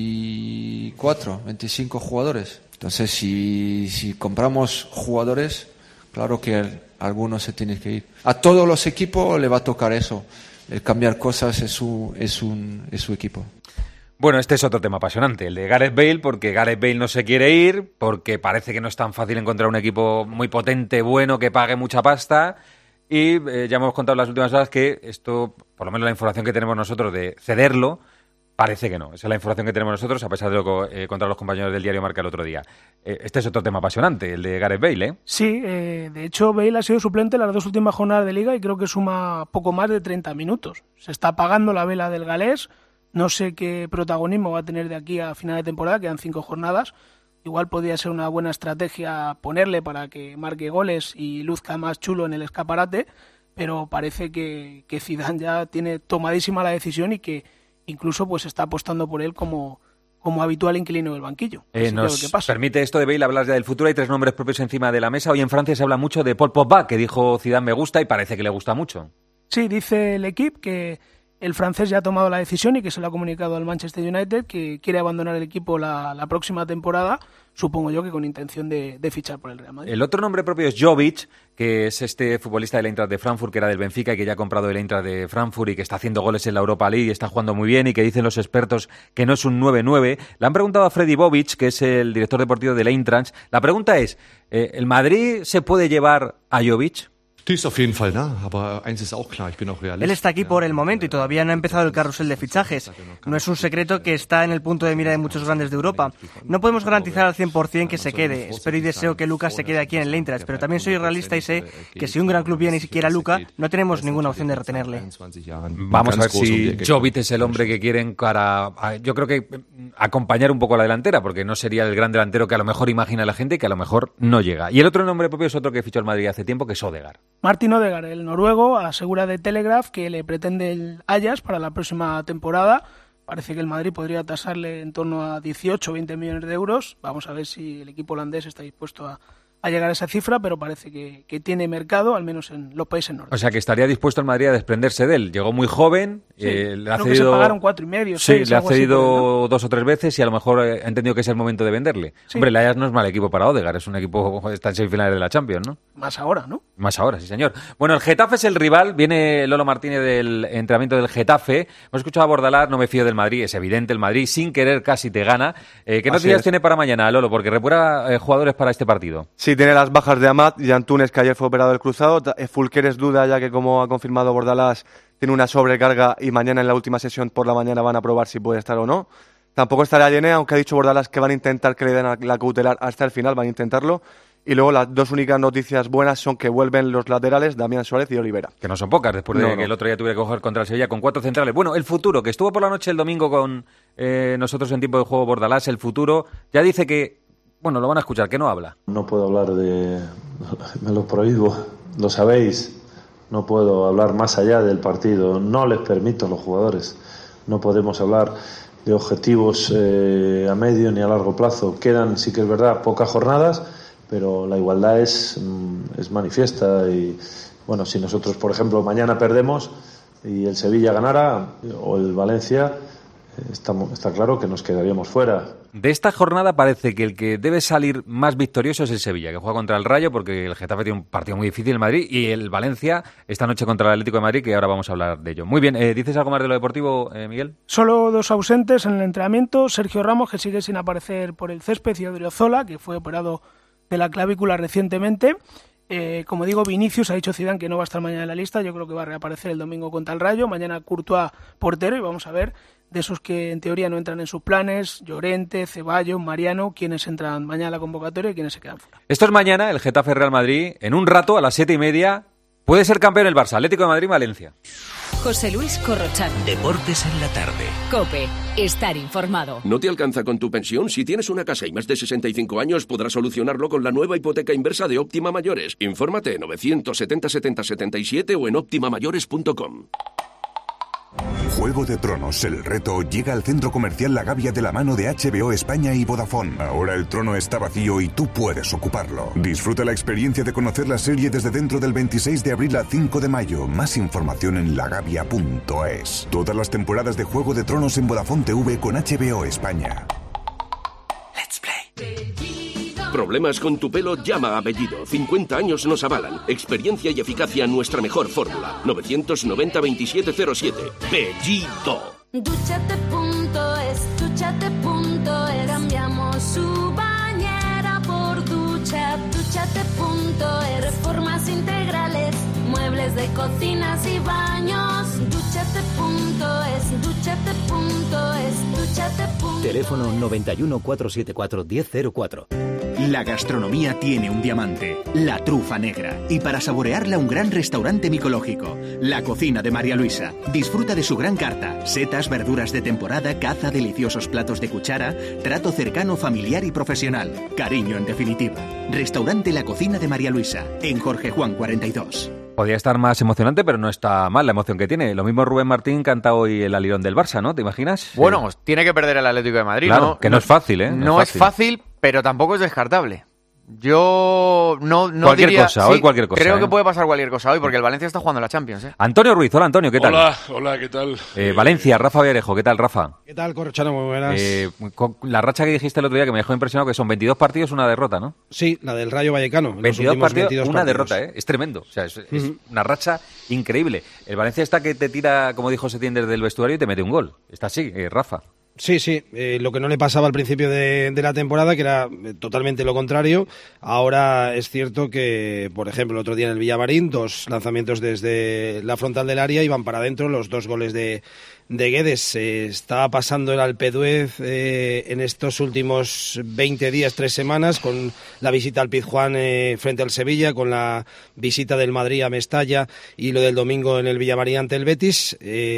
24, 25 jugadores. Entonces, si compramos jugadores, claro que algunos se tienen que ir. A todos los equipos le va a tocar eso. El cambiar cosas es su equipo. Bueno, este es otro tema apasionante, el de Gareth Bale, porque Gareth Bale no se quiere ir, porque parece que no es tan fácil encontrar un equipo muy potente, bueno, que pague mucha pasta, y ya hemos contado en las últimas horas que esto, por lo menos la información que tenemos nosotros de cederlo, parece que no. Esa es la información que tenemos nosotros, a pesar de lo que contaron los compañeros del diario Marca el otro día. Este es otro tema apasionante, el de Gareth Bale, ¿eh? Sí, de hecho Bale ha sido suplente en las 2 últimas jornadas de Liga y creo que suma poco más de 30 minutos. Se está apagando la vela del galés. No sé qué protagonismo va a tener de aquí a final de temporada, quedan 5 jornadas. Igual podría ser una buena estrategia ponerle para que marque goles y luzca más chulo en el escaparate, pero parece que Zidane ya tiene tomadísima la decisión y que incluso pues está apostando por él como habitual inquilino del banquillo. Nos permite esto de Bale hablar ya del futuro. Hay 3 nombres propios encima de la mesa. Hoy en Francia se habla mucho de Paul Pogba, que dijo Zidane me gusta y parece que le gusta mucho. Sí, dice el equipo que el francés ya ha tomado la decisión y que se lo ha comunicado al Manchester United, que quiere abandonar el equipo la próxima temporada, supongo yo que con intención de fichar por el Real Madrid. El otro nombre propio es Jovic, que es este futbolista del Eintracht de Frankfurt, que era del Benfica y que ya ha comprado el Eintracht de Frankfurt y que está haciendo goles en la Europa League y está jugando muy bien y que dicen los expertos que no es un 9-9. Le han preguntado a Freddy Bobic, que es el director deportivo del Eintracht. La pregunta es, ¿el Madrid se puede llevar a Jovic? Él está aquí por el momento y todavía no ha empezado el carrusel de fichajes. No es un secreto que está en el punto de mira de muchos grandes de Europa. No podemos garantizar al 100% que se quede. Espero y deseo que Lucas se quede aquí en el Eintracht, pero también soy realista y sé que si un gran club viene y quiere a Luka, no tenemos ninguna opción de retenerle. Vamos a ver si Jovic es el hombre que quieren para, yo creo que acompañar un poco a la delantera, porque no sería el gran delantero que a lo mejor imagina la gente y que a lo mejor no llega. Y el otro nombre propio es otro que fichó el Madrid hace tiempo, que es Odegaard. Martin Odegaard, el noruego, asegura de Telegraph que le pretende el Ajax para la próxima temporada. Parece que el Madrid podría tasarle en torno a 18 o 20 millones de euros. Vamos a ver si el equipo holandés está dispuesto a llegar a esa cifra, pero parece que tiene mercado, al menos en los países nórdicos. O sea, que estaría dispuesto el Madrid a desprenderse de él. Llegó muy joven, sí, le ha creo cedido, que se pagaron 4,5, sí, 6, le ha algo así, cedido 2 o 3 veces y a lo mejor ha entendido que es el momento de venderle. Sí. Hombre, el Ajax no es mal equipo para Odegaard, es un equipo está en semifinales de la Champions, ¿no? Más ahora, ¿no? Más ahora, sí señor. Bueno, el Getafe es el rival, viene Lolo Martínez del entrenamiento del Getafe. Hemos escuchado a Bordalás, no me fío del Madrid, es evidente, el Madrid sin querer casi te gana. ¿Qué noticias tiene para mañana, Lolo? Porque repura jugadores para este partido. Sí, tiene las bajas de Amat y Antunes, que ayer fue operado del cruzado. Fulqueres duda, ya que como ha confirmado Bordalás, tiene una sobrecarga y mañana en la última sesión por la mañana van a probar si puede estar o no. Tampoco estará Llené, aunque ha dicho Bordalás que van a intentar que le den la cautelar hasta el final, van a intentarlo. Y luego las dos únicas noticias buenas son que vuelven los laterales, Damián Suárez y Olivera. Que no son pocas, después de que el otro día tuviera que coger contra el Sevilla con 4 centrales. Bueno, el futuro, que estuvo por la noche el domingo con nosotros en tiempo de juego Bordalás, el futuro, ya dice que, bueno, lo van a escuchar, que no habla. No puedo hablar me lo prohíbo, lo sabéis, no puedo hablar más allá del partido, no les permito a los jugadores, no podemos hablar de objetivos a medio ni a largo plazo. Quedan, sí que es verdad, pocas jornadas, pero la igualdad es manifiesta y bueno, si nosotros, por ejemplo, mañana perdemos y el Sevilla ganara o el Valencia, está claro que nos quedaríamos fuera. De esta jornada parece que el que debe salir más victorioso es el Sevilla, que juega contra el Rayo, porque el Getafe tiene un partido muy difícil en Madrid, y el Valencia esta noche contra el Atlético de Madrid, que ahora vamos a hablar de ello. Muy bien, ¿dices algo más de lo deportivo, Miguel? Solo 2 ausentes en el entrenamiento: Sergio Ramos, que sigue sin aparecer por el césped, y Odriozola, que fue operado de la clavícula recientemente. Como digo, Vinicius, ha dicho Zidane que no va a estar mañana en la lista. Yo creo que va a reaparecer el domingo contra el Rayo. Mañana Courtois, portero, y vamos a ver de esos que en teoría no entran en sus planes: Llorente, Ceballos, Mariano, quienes entran mañana a la convocatoria y quienes se quedan fuera. Esto es mañana, el Getafe Real Madrid. En un rato, a las 7:30, puede ser campeón el Barça, Atlético de Madrid, Valencia. José Luis Corrochano. Deportes en la tarde. COPE. Estar informado. ¿No te alcanza con tu pensión? Si tienes una casa y más de 65 años, podrás solucionarlo con la nueva hipoteca inversa de Óptima Mayores. Infórmate en 970 70 77 o en optimamayores.com. Juego de Tronos, el reto, llega al centro comercial La Gavia de la mano de HBO España y Vodafone. Ahora el trono está vacío y tú puedes ocuparlo. Disfruta la experiencia de conocer la serie desde dentro del 26 de abril al 5 de mayo. Más información en lagavia.es. Todas las temporadas de Juego de Tronos en Vodafone TV con HBO España. Let's play. ¿Problemas con tu pelo? Llama a Bellido. 50 años nos avalan. Experiencia y eficacia, nuestra mejor fórmula. 990-2707. Bellido. Dúchate.es, dúchate.es. Cambiamos su bañera por ducha. Dúchate.es. Reformas integrales, muebles de cocinas y baños. Dúchate.es, dúchate.es, dúchate.es. Teléfono 91 474 1004. La gastronomía tiene un diamante, la trufa negra. Y para saborearla, un gran restaurante micológico, La Cocina de María Luisa. Disfruta de su gran carta, setas, verduras de temporada, caza, deliciosos platos de cuchara, trato cercano, familiar y profesional. Cariño, en definitiva. Restaurante La Cocina de María Luisa, en Jorge Juan 42. Podría estar más emocionante, pero no está mal la emoción que tiene. Lo mismo Rubén Martín canta hoy el alirón del Barça, ¿no? ¿Te imaginas? Bueno, tiene que perder el Atlético de Madrid, claro, ¿no? Que no es fácil, ¿eh? No es fácil, pero tampoco es descartable. Yo no cualquier diría... cosa, hoy cualquier cosa. Creo que puede pasar cualquier cosa hoy, porque el Valencia está jugando la Champions, ¿eh? Antonio Ruiz, hola Antonio, ¿qué tal? Hola, ¿qué tal? Valencia, Rafa Villarejo, ¿qué tal, Rafa? ¿Qué tal, Corrochano? Muy buenas. Con la racha que dijiste el otro día, que me dejó impresionado, que son 22 partidos, una derrota, ¿no? Sí, la del Rayo Vallecano. 22 partidos, 22 una partidos. derrota, ¿eh? Es tremendo. O sea, es una racha increíble. El Valencia está que te tira, como dijo Setién, desde el vestuario y te mete un gol. Está así, Rafa. Sí, lo que no le pasaba al principio de la temporada, que era totalmente lo contrario. Ahora es cierto que, por ejemplo, el otro día en el Villamarín, 2 lanzamientos desde la frontal del área iban para adentro, los 2 goles de Guedes. Se está pasando el Alpeduez en estos últimos 20 días, 3 semanas, con la visita al Pizjuán frente al Sevilla, con la visita del Madrid a Mestalla y lo del domingo en el Villamarín ante el Betis.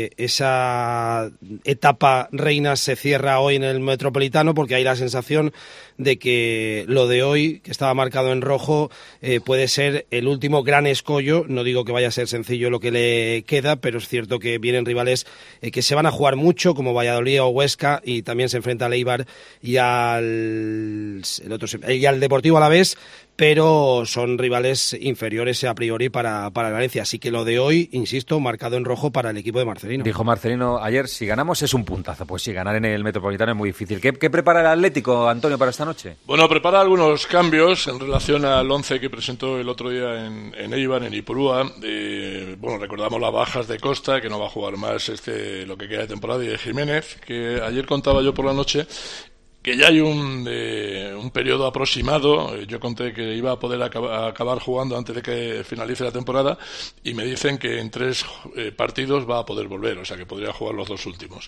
Esa etapa reina se cierra hoy en el Metropolitano, porque hay la sensación de que lo de hoy, que estaba marcado en rojo, puede ser el último gran escollo. No digo que vaya a ser sencillo lo que le queda, pero es cierto que vienen rivales que se van a jugar mucho, como Valladolid o Huesca, y también se enfrenta al Eibar y al Deportivo Alavés, pero son rivales inferiores a priori para el Valencia. Así que lo de hoy, insisto, marcado en rojo para el equipo de Marcelino. Dijo Marcelino ayer, si ganamos es un puntazo. Pues sí, ganar en el Metropolitano es muy difícil. ¿Qué prepara el Atlético, Antonio, para esta noche? Bueno, prepara algunos cambios en relación al 11 que presentó el otro día en Eibar, en Ipurúa. Bueno, recordamos las bajas de Costa, que no va a jugar más lo que queda de temporada, y de Jiménez, que ayer contaba yo por la noche que ya hay un un periodo aproximado. Yo conté que iba a poder acabar jugando antes de que finalice la temporada y me dicen que en 3 partidos va a poder volver, o sea que podría jugar los 2 últimos.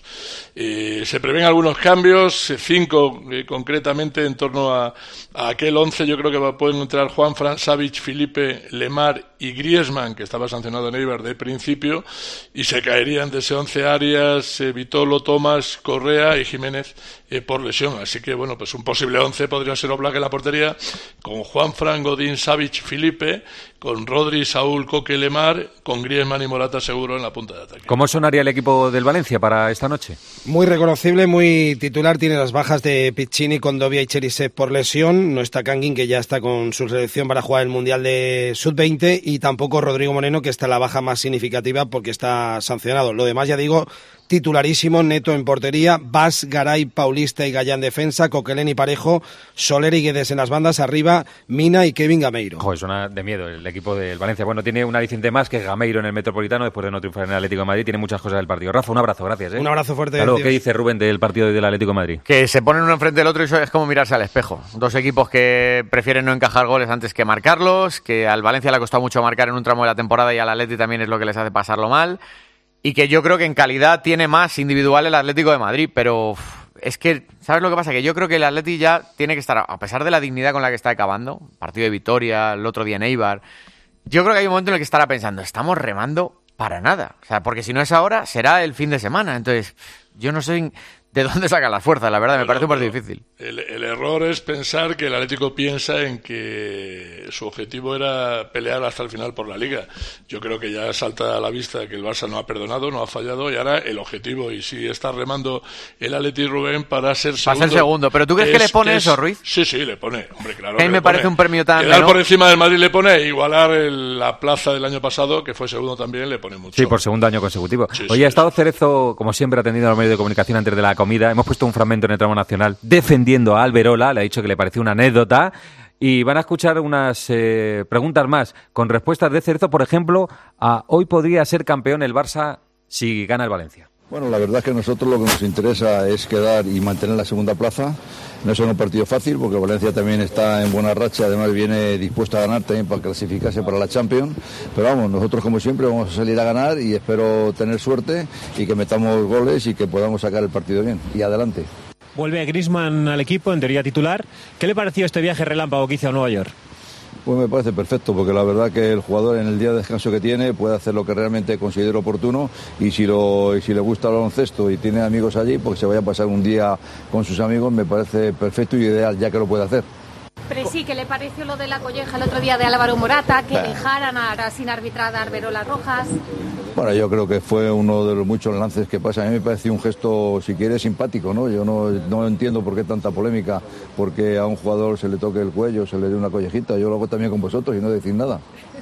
Se prevén algunos cambios, 5 concretamente en torno a aquel 11. Yo creo que pueden entrar Juanfran, Savic, Felipe, Lemar y Griezmann, que estaba sancionado en Eibar de principio, y se caerían de ese 11 Arias, Vitolo, Tomás, Correa y Jiménez por lesión. Así que bueno, pues un posible 11 podría ser Oblak en la portería, con Juanfran, Godín, Savic, Felipe, con Rodri, Saúl, Coque, Lemar, con Griezmann y Morata seguro en la punta de ataque. ¿Cómo sonaría el equipo del Valencia para esta noche? Muy reconocible, muy titular. Tiene las bajas de Piccini, Condovia y Cherisev por lesión. No está Kangin, que ya está con su selección para jugar el Mundial de Sub-20, y tampoco Rodrigo Moreno, que está la baja más significativa porque está sancionado. Lo demás, ya digo, titularísimo. Neto en portería, Bas, Garay, Paulista y Gallá en defensa, Coquelén y Parejo, Soler y Guedes en las bandas, arriba Mina y Kevin Gameiro. Joder, suena de miedo el equipo del Valencia. Bueno, tiene un aliciente más, que es Gameiro en el Metropolitano, después de no triunfar en el Atlético de Madrid. Tiene muchas cosas del partido. Rafa, un abrazo, gracias. Un abrazo fuerte. Claro, ¿qué dice Rubén del partido del Atlético de Madrid? Que se ponen uno enfrente del otro y eso es como mirarse al espejo. 2 equipos que prefieren no encajar goles antes que marcarlos, que al Valencia le ha costado mucho marcar en un tramo de la temporada y al Atleti también es lo que les hace pasarlo mal. Y que yo creo que en calidad tiene más individual el Atlético de Madrid, pero es que, ¿sabes lo que pasa? Que yo creo que el Atleti ya tiene que estar, a pesar de la dignidad con la que está acabando, partido de Vitoria, el otro día en Eibar, yo creo que hay un momento en el que estará pensando, estamos remando para nada. O sea, porque si no es ahora, será el fin de semana. Entonces, yo no sé de dónde sacan las fuerzas, la verdad, me parece un partido difícil. El error es pensar que el Atlético piensa en que su objetivo era pelear hasta el final por la Liga. Yo creo que ya salta a la vista que el Barça no ha perdonado, no ha fallado, y ahora el objetivo, y sí está remando el Atleti, Rubén, para ser segundo. Para ser segundo, pero ¿tú crees que le pone eso, Ruiz? Sí, le pone, hombre, claro. A mí me parece un premio tan... Quedar por encima del Madrid le pone, igualar la plaza del año pasado, que fue segundo también, le pone mucho. Sí, por segundo año consecutivo. Oye, ha estado Cerezo, como siempre, atendiendo a los medios de comunicación antes de la comida. Hemos puesto un fragmento en el tramo nacional defendiendo a Alberola, le ha dicho que le pareció una anécdota, y van a escuchar unas preguntas más con respuestas de Cerezo, por ejemplo, a hoy podría ser campeón el Barça si gana el Valencia. Bueno, la verdad es que a nosotros lo que nos interesa es quedar y mantener la segunda plaza. No es un partido fácil porque Valencia también está en buena racha, además viene dispuesto a ganar también para clasificarse para la Champions. Pero vamos, nosotros como siempre vamos a salir a ganar y espero tener suerte y que metamos goles y que podamos sacar el partido bien. Y adelante. Vuelve Griezmann al equipo, en teoría titular. ¿Qué le pareció este viaje relámpago que hizo a Nueva York? Pues me parece perfecto, porque la verdad que el jugador en el día de descanso que tiene puede hacer lo que realmente considera oportuno, y si le gusta el baloncesto y tiene amigos allí, pues se vaya a pasar un día con sus amigos, me parece perfecto y ideal, ya que lo puede hacer. Pero sí, ¿qué le pareció lo de la colleja el otro día de Álvaro Morata, que dejaran ahora sin arbitrar a Arberola Rojas? Bueno, yo creo que fue uno de los muchos lances que pasa. A mí me pareció un gesto, si quieres, simpático, ¿no? Yo no entiendo por qué tanta polémica, porque a un jugador se le toque el cuello, se le dé una collejita. Yo lo hago también con vosotros y no decir nada.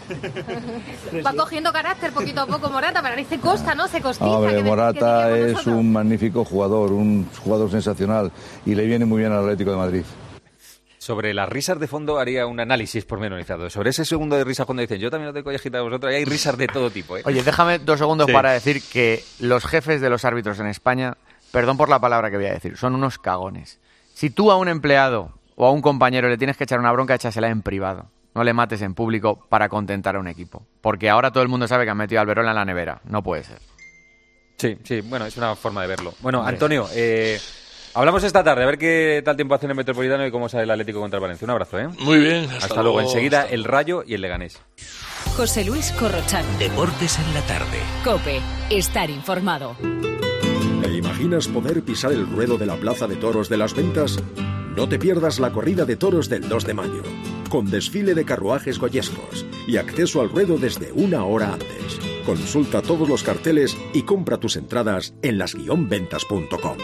Va cogiendo carácter poquito a poco Morata, pero dice Costa, ¿no? Se costiza. Hombre, Morata es un magnífico jugador, un jugador sensacional, y le viene muy bien al Atlético de Madrid. Sobre las risas de fondo haría un análisis pormenorizado. Sobre ese segundo de risas cuando dicen yo también lo tengo collejita de vosotros, y hay risas de todo tipo, ¿eh? Oye, déjame 2 segundos para decir que los jefes de los árbitros en España, perdón por la palabra que voy a decir, son unos cagones. Si tú a un empleado o a un compañero le tienes que echar una bronca, échasela en privado. No le mates en público para contentar a un equipo. Porque ahora todo el mundo sabe que han metido a Alberola en la nevera. No puede ser. Sí, bueno, es una forma de verlo. Bueno, Antonio, hablamos esta tarde, a ver qué tal tiempo hace en el Metropolitano y cómo sale el Atlético contra el Valencia. Un abrazo, ¿eh? Muy bien. Hasta luego. Enseguida el Rayo y el Leganés. José Luis Corrochano. Deportes en la tarde. COPE. Estar informado. ¿Te imaginas poder pisar el ruedo de la Plaza de Toros de las Ventas? No te pierdas la corrida de toros del 2 de mayo, con desfile de carruajes goyescos y acceso al ruedo desde 1 hora antes. Consulta todos los carteles y compra tus entradas en las-ventas.com.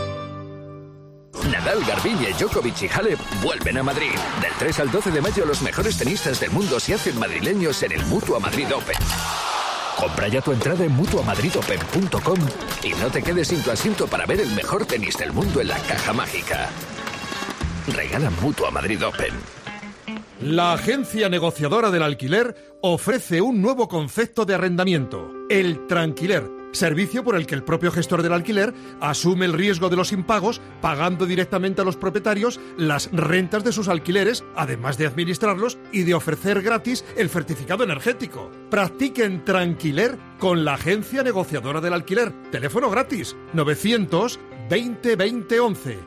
Nadal, Garbiñe, Djokovic y Halep vuelven a Madrid. Del 3 al 12 de mayo los mejores tenistas del mundo se hacen madrileños en el Mutua Madrid Open. Compra ya tu entrada en mutuamadridopen.com y no te quedes sin tu asiento para ver el mejor tenis del mundo en la caja mágica. Regala Mutua Madrid Open. La agencia negociadora del alquiler ofrece un nuevo concepto de arrendamiento, el tranquiler. servicio por el que el propio gestor del alquiler asume el riesgo de los impagos, pagando directamente a los propietarios las rentas de sus alquileres, además de administrarlos y de ofrecer gratis el certificado energético. Practiquen Tranquiler con la agencia negociadora del alquiler. Teléfono gratis 900 20 20 11.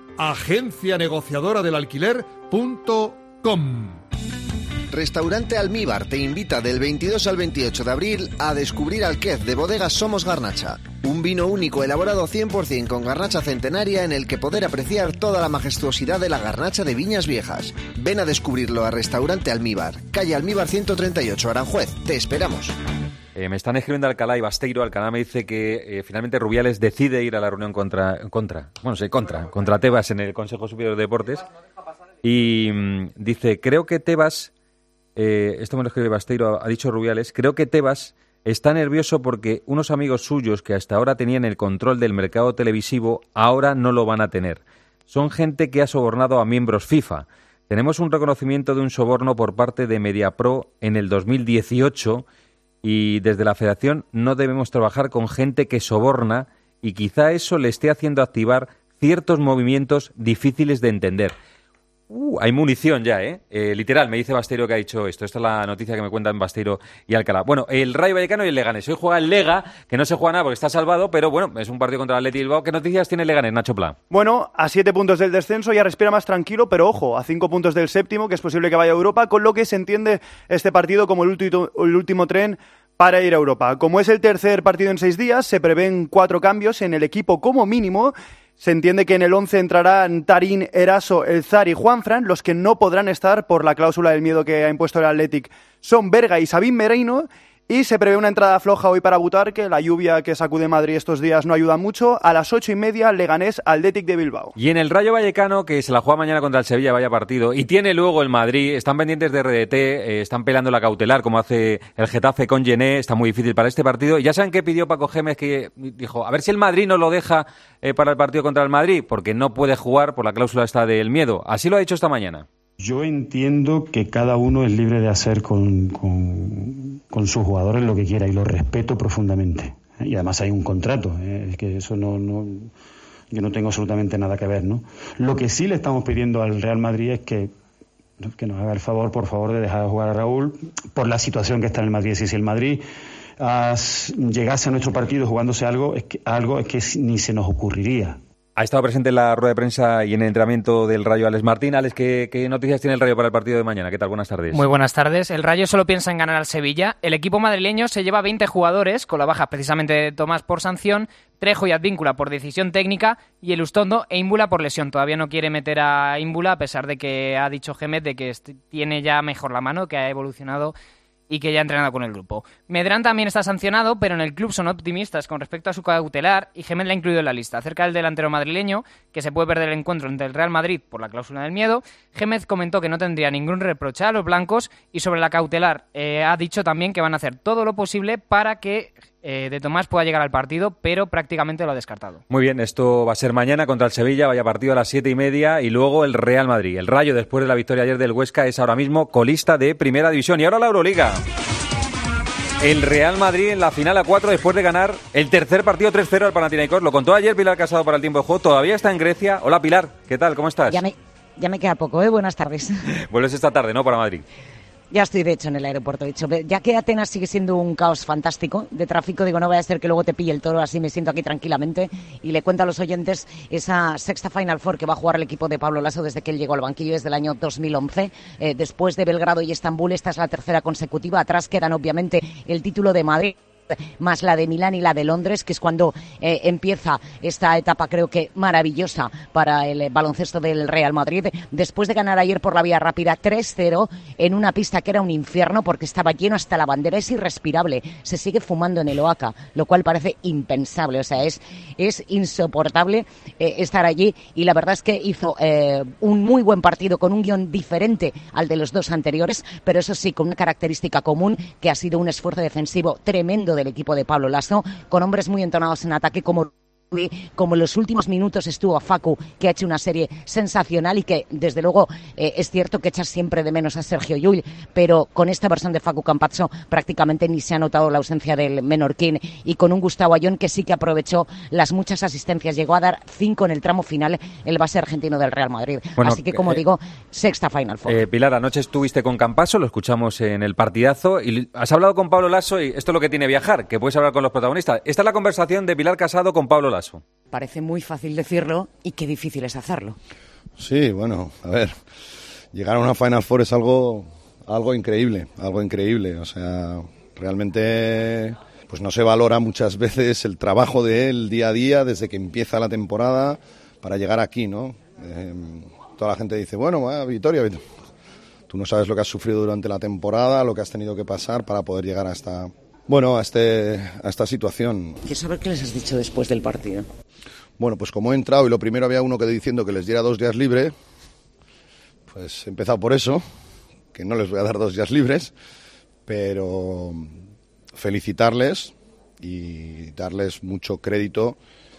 agencianegociadoradelalquiler.com. Restaurante Almíbar te invita del 22 al 28 de abril a descubrir Alquez de Bodegas Somos Garnacha. Un vino único elaborado 100% con garnacha centenaria en el que poder apreciar toda la majestuosidad de la garnacha de Viñas Viejas. Ven a descubrirlo a Restaurante Almíbar, calle Almíbar 138, Aranjuez. Te esperamos. Me están escribiendo Alcalá y Basteiro. Alcalá me dice que finalmente Rubiales decide ir a la reunión contra Tebas en el Consejo Superior de Deportes. Y dice, creo que Tebas... esto me lo escribe Basteiro, ha dicho Rubiales, creo que Tebas está nervioso porque unos amigos suyos que hasta ahora tenían el control del mercado televisivo ahora no lo van a tener. Son gente que ha sobornado a miembros FIFA. Tenemos un reconocimiento de un soborno por parte de Mediapro en el 2018 y desde la Federación no debemos trabajar con gente que soborna y quizá eso le esté haciendo activar ciertos movimientos difíciles de entender. Hay munición ya, literal, me dice Basteiro que ha dicho esto. Esta es la noticia que me cuentan Basteiro y Alcalá. Bueno, el Rayo Vallecano y el Leganés. Hoy juega el Lega, que no se juega nada porque está salvado, pero bueno, es un partido contra el Athletic Bilbao. ¿Qué noticias tiene el Leganés, Nacho Pla? Bueno, a 7 puntos del descenso ya respira más tranquilo, pero ojo, a 5 puntos del séptimo, que es posible que vaya a Europa, con lo que se entiende este partido como el último tren para ir a Europa. Como es el tercer partido en 6 días, se prevén 4 cambios en el equipo como mínimo. Se entiende que en el 11 entrarán Tarín, Eraso, El Zar y Juanfran. Los que no podrán estar por la cláusula del miedo que ha impuesto el Athletic son Berga y Sabín Merino. Y se prevé una entrada floja hoy para Butarque. La lluvia que sacude Madrid estos días no ayuda mucho. A las 8:30, Leganés, Athletic de Bilbao. Y en el Rayo Vallecano, que se la juega mañana contra el Sevilla, vaya partido, y tiene luego el Madrid, están pendientes de RDT, están pelando la cautelar, como hace el Getafe con Gené, está muy difícil para este partido. Y ya saben que pidió Paco Gémez, que dijo, a ver si el Madrid no lo deja para el partido contra el Madrid, porque no puede jugar por la cláusula esta del miedo. Así lo ha dicho esta mañana. Yo entiendo que cada uno es libre de hacer con sus jugadores lo que quiera y lo respeto profundamente. Y además hay un contrato, es que eso yo no tengo absolutamente nada que ver, ¿no? Lo que sí le estamos pidiendo al Real Madrid es que nos haga el favor, por favor, de dejar de jugar a Raúl por la situación que está en el Madrid. Si el Madrid llegase a nuestro partido jugándose algo es que ni se nos ocurriría. Ha estado presente en la rueda de prensa y en el entrenamiento del Rayo Alex Martín. Alex, ¿qué noticias tiene el Rayo para el partido de mañana? ¿Qué tal? Buenas tardes. Muy buenas tardes. El Rayo solo piensa en ganar al Sevilla. El equipo madrileño se lleva 20 jugadores, con la baja precisamente de Tomás por sanción, Trejo y Advíncula por decisión técnica y Elustondo e Ímbula por lesión. Todavía no quiere meter a Ímbula, a pesar de que ha dicho Gémez de que tiene ya mejor la mano, que ha evolucionado y que ya ha entrenado con el grupo. Medrán también está sancionado, pero en el club son optimistas con respecto a su cautelar y Gémez la ha incluido en la lista. Acerca del delantero madrileño, que se puede perder el encuentro entre el Real Madrid por la cláusula del miedo, Gémez comentó que no tendría ningún reproche a los blancos y sobre la cautelar ha dicho también que van a hacer todo lo posible para que De Tomás pueda llegar al partido, pero prácticamente lo ha descartado. Muy bien, esto va a ser mañana contra el Sevilla, vaya partido a las 7:30 y luego el Real Madrid. El Rayo, después de la victoria ayer del Huesca, es ahora mismo colista de Primera División. Y ahora la Euroliga. El Real Madrid en la final a 4 después de ganar el tercer partido 3-0 al Panathinaikos. Lo contó ayer Pilar Casado para el tiempo de juego. Todavía está en Grecia. Hola Pilar, ¿qué tal? ¿Cómo estás? Ya me queda poco, buenas tardes. Vuelves esta tarde, ¿no? Para Madrid. Ya estoy, de hecho, en el aeropuerto. De hecho, ya que Atenas sigue siendo un caos fantástico de tráfico, digo, no vaya a ser que luego te pille el toro, así me siento aquí tranquilamente. Y le cuento a los oyentes esa sexta Final Four que va a jugar el equipo de Pablo Laso desde que él llegó al banquillo desde el año 2011. Después de Belgrado y Estambul, esta es la tercera consecutiva. Atrás quedan, obviamente, el título de Madrid, más la de Milán y la de Londres, que es cuando empieza esta etapa, creo que maravillosa para el baloncesto del Real Madrid, después de ganar ayer por la vía rápida 3-0 en una pista que era un infierno porque estaba lleno hasta la bandera, es irrespirable, se sigue fumando en el Oaca, lo cual parece impensable, o sea, es insoportable estar allí, y la verdad es que hizo un muy buen partido con un guión diferente al de los dos anteriores, pero eso sí, con una característica común, que ha sido un esfuerzo defensivo tremendo del equipo de Pablo Laso, con hombres muy entonados en ataque como como en los últimos minutos estuvo a Facu, que ha hecho una serie sensacional y que, desde luego, es cierto que echas siempre de menos a Sergio Llull, pero con esta versión de Facu Campazzo prácticamente ni se ha notado la ausencia del menorquín, y con un Gustavo Ayón que sí que aprovechó las muchas asistencias, llegó a dar 5 en el tramo final, el base argentino del Real Madrid. Bueno, así que, como digo, sexta Final Four. Pilar, anoche estuviste con Campazzo, lo escuchamos en el partidazo, y has hablado con Pablo Lasso, y esto es lo que tiene viajar, que puedes hablar con los protagonistas. Esta es la conversación de Pilar Casado con Pablo Lasso. Parece muy fácil decirlo y qué difícil es hacerlo. Sí, bueno, a ver, llegar a una Final Four es algo increíble, o sea, realmente pues no se valora muchas veces el trabajo de él día a día desde que empieza la temporada para llegar aquí, ¿no? Toda la gente dice, bueno, Vitoria, tú no sabes lo que has sufrido durante la temporada, lo que has tenido que pasar para poder llegar a esta situación. Quiero saber qué les has dicho después del partido. Bueno, pues como he entrado y lo primero había uno que diciendo que les diera 2 días libres, pues he empezado por eso, que no les voy a dar 2 días libres, pero felicitarles y darles mucho crédito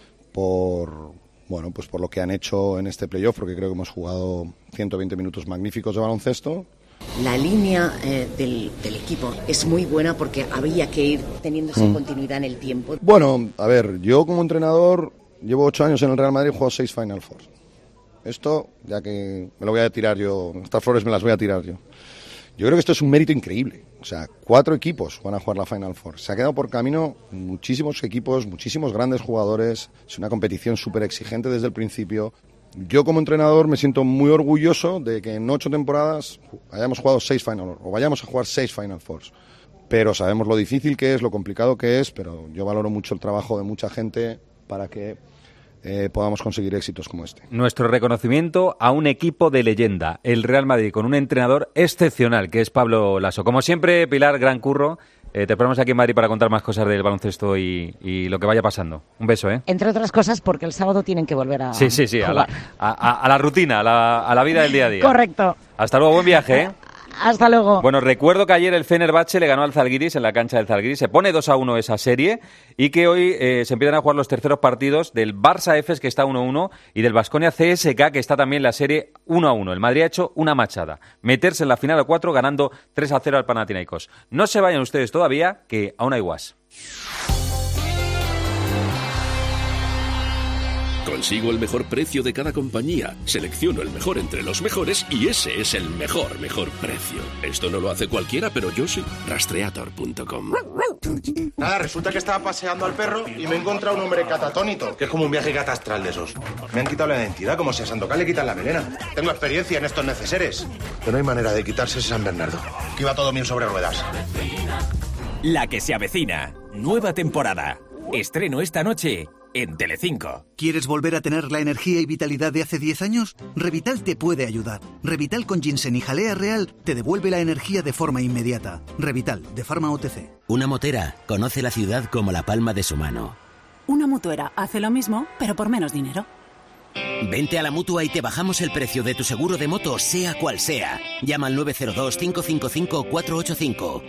por lo que han hecho en este playoff, porque creo que hemos jugado 120 minutos magníficos de baloncesto. La línea del equipo es muy buena porque había que ir teniendo esa continuidad en el tiempo. Bueno, a ver, yo como entrenador llevo 8 años en el Real Madrid y he jugado 6 Final Fours. Esto, ya que me lo voy a tirar yo, estas flores me las voy a tirar yo. Yo creo que esto es un mérito increíble. O sea, 4 equipos van a jugar la Final Four. Se ha quedado por camino muchísimos equipos, muchísimos grandes jugadores. Es una competición súper exigente desde el principio. Yo como entrenador me siento muy orgulloso de que en 8 temporadas hayamos jugado 6 Final Four, o vayamos a jugar 6 Final Fours. Pero sabemos lo difícil que es, lo complicado que es, pero yo valoro mucho el trabajo de mucha gente para que podamos conseguir éxitos como este. Nuestro reconocimiento a un equipo de leyenda, el Real Madrid, con un entrenador excepcional, que es Pablo Lasso. Como siempre, Pilar, gran curro. Te esperamos aquí en Madrid para contar más cosas del baloncesto y lo que vaya pasando. Un beso, ¿eh? Entre otras cosas, porque el sábado tienen que volver a Sí, jugar. a la rutina, a la vida del día a día. Correcto. Hasta luego, buen viaje, ¿eh? Hasta luego. Bueno, recuerdo que ayer el Fenerbahce le ganó al Zalgiris en la cancha del Zalgiris. Se pone 2-1 esa serie y que hoy se empiezan a jugar los terceros partidos del Barça Efes, que está 1-1, y del Baskonia CSK, que está también la serie 1-1. El Madrid ha hecho una machada. Meterse en la final a 4 ganando 3-0 al Panathinaikos. No se vayan ustedes todavía, que aún hay guas. Consigo el mejor precio de cada compañía, selecciono el mejor entre los mejores y ese es el mejor precio. Esto no lo hace cualquiera, pero yo sí. Rastreator.com. Nada, resulta que estaba paseando al perro y me he encontrado un hombre catatónico, que es como un viaje catastral de esos. Me han quitado la identidad, como si a Sandokan le quitan la melena. Tengo experiencia en estos neceseres. Pero no hay manera de quitarse ese San Bernardo, que iba todo bien sobre ruedas. La que se avecina. Nueva temporada. Estreno esta noche en Telecinco. ¿Quieres volver a tener la energía y vitalidad de hace 10 años? Revital te puede ayudar. Revital con ginseng y jalea real te devuelve la energía de forma inmediata. Revital, de Pharma OTC. Una motera conoce la ciudad como la palma de su mano. Una mutuera hace lo mismo, pero por menos dinero. Vente a la Mutua y te bajamos el precio de tu seguro de moto, sea cual sea. Llama al 902-555-485.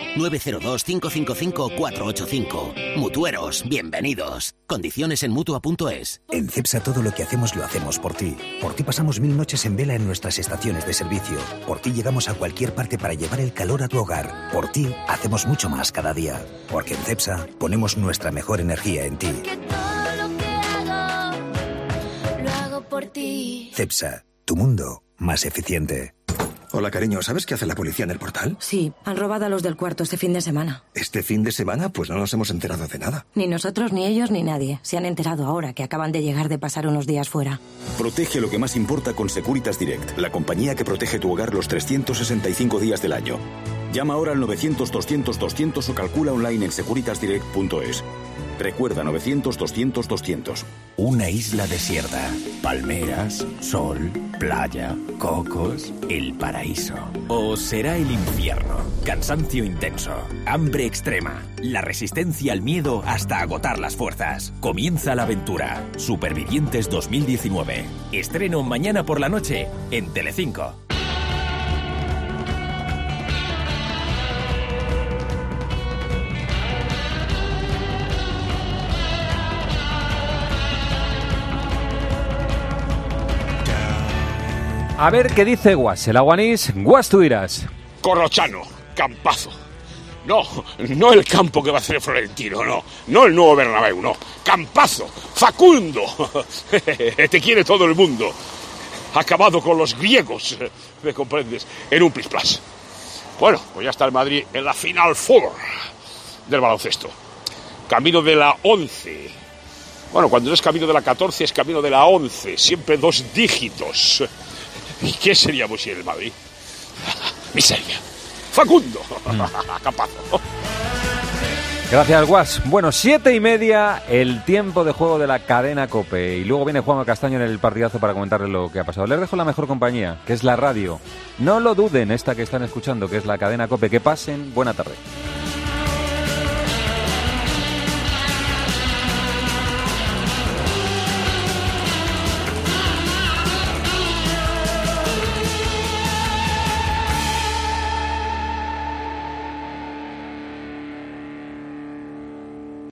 902-555-485. Mutueros, bienvenidos. Condiciones en Mutua.es. En Cepsa todo lo que hacemos lo hacemos por ti. Por ti pasamos 1000 noches en vela en nuestras estaciones de servicio. Por ti llegamos a cualquier parte para llevar el calor a tu hogar. Por ti hacemos mucho más cada día. Porque en Cepsa ponemos nuestra mejor energía en ti. Por ti. Cepsa, tu mundo más eficiente. Hola, cariño, ¿sabes qué hace la policía en el portal? Sí, han robado a los del cuarto este fin de semana. ¿Este fin de semana? Pues no nos hemos enterado de nada. Ni nosotros, ni ellos, ni nadie. Se han enterado ahora que acaban de llegar de pasar unos días fuera. Protege lo que más importa con Securitas Direct, la compañía que protege tu hogar los 365 días del año. Llama ahora al 900-200-200 o calcula online en securitasdirect.es. Recuerda, 900-200-200. Una isla desierta. Palmeras, sol, playa, cocos, el paraíso. ¿O será el infierno? Cansancio intenso, hambre extrema, la resistencia al miedo hasta agotar las fuerzas. Comienza la aventura. Supervivientes 2019. Estreno mañana por la noche en Telecinco. A ver qué dice Guas, el aguanís. Guas, tú dirás. Corrochano, campazo. No el campo que va a hacer Florentino, no el nuevo Bernabéu, no. Campazo, Facundo. Te quiere todo el mundo. Acabado con los griegos, ¿me comprendes? En un plis-plas. Bueno, pues ya está el Madrid en la Final Four del baloncesto. Camino de la 11. Bueno, cuando no es camino de la 14, es camino de la 11. Siempre 2 dígitos. ¿Y qué seríamos sin el Madrid? Miseria. Facundo. Campazo. Gracias, Guas. Bueno, 7:30, el tiempo de juego de la cadena COPE. Y luego viene Juanma Castaño en el partidazo para comentarles lo que ha pasado. Les dejo la mejor compañía, que es la radio. No lo duden, esta que están escuchando, que es la cadena COPE. Que pasen buena tarde.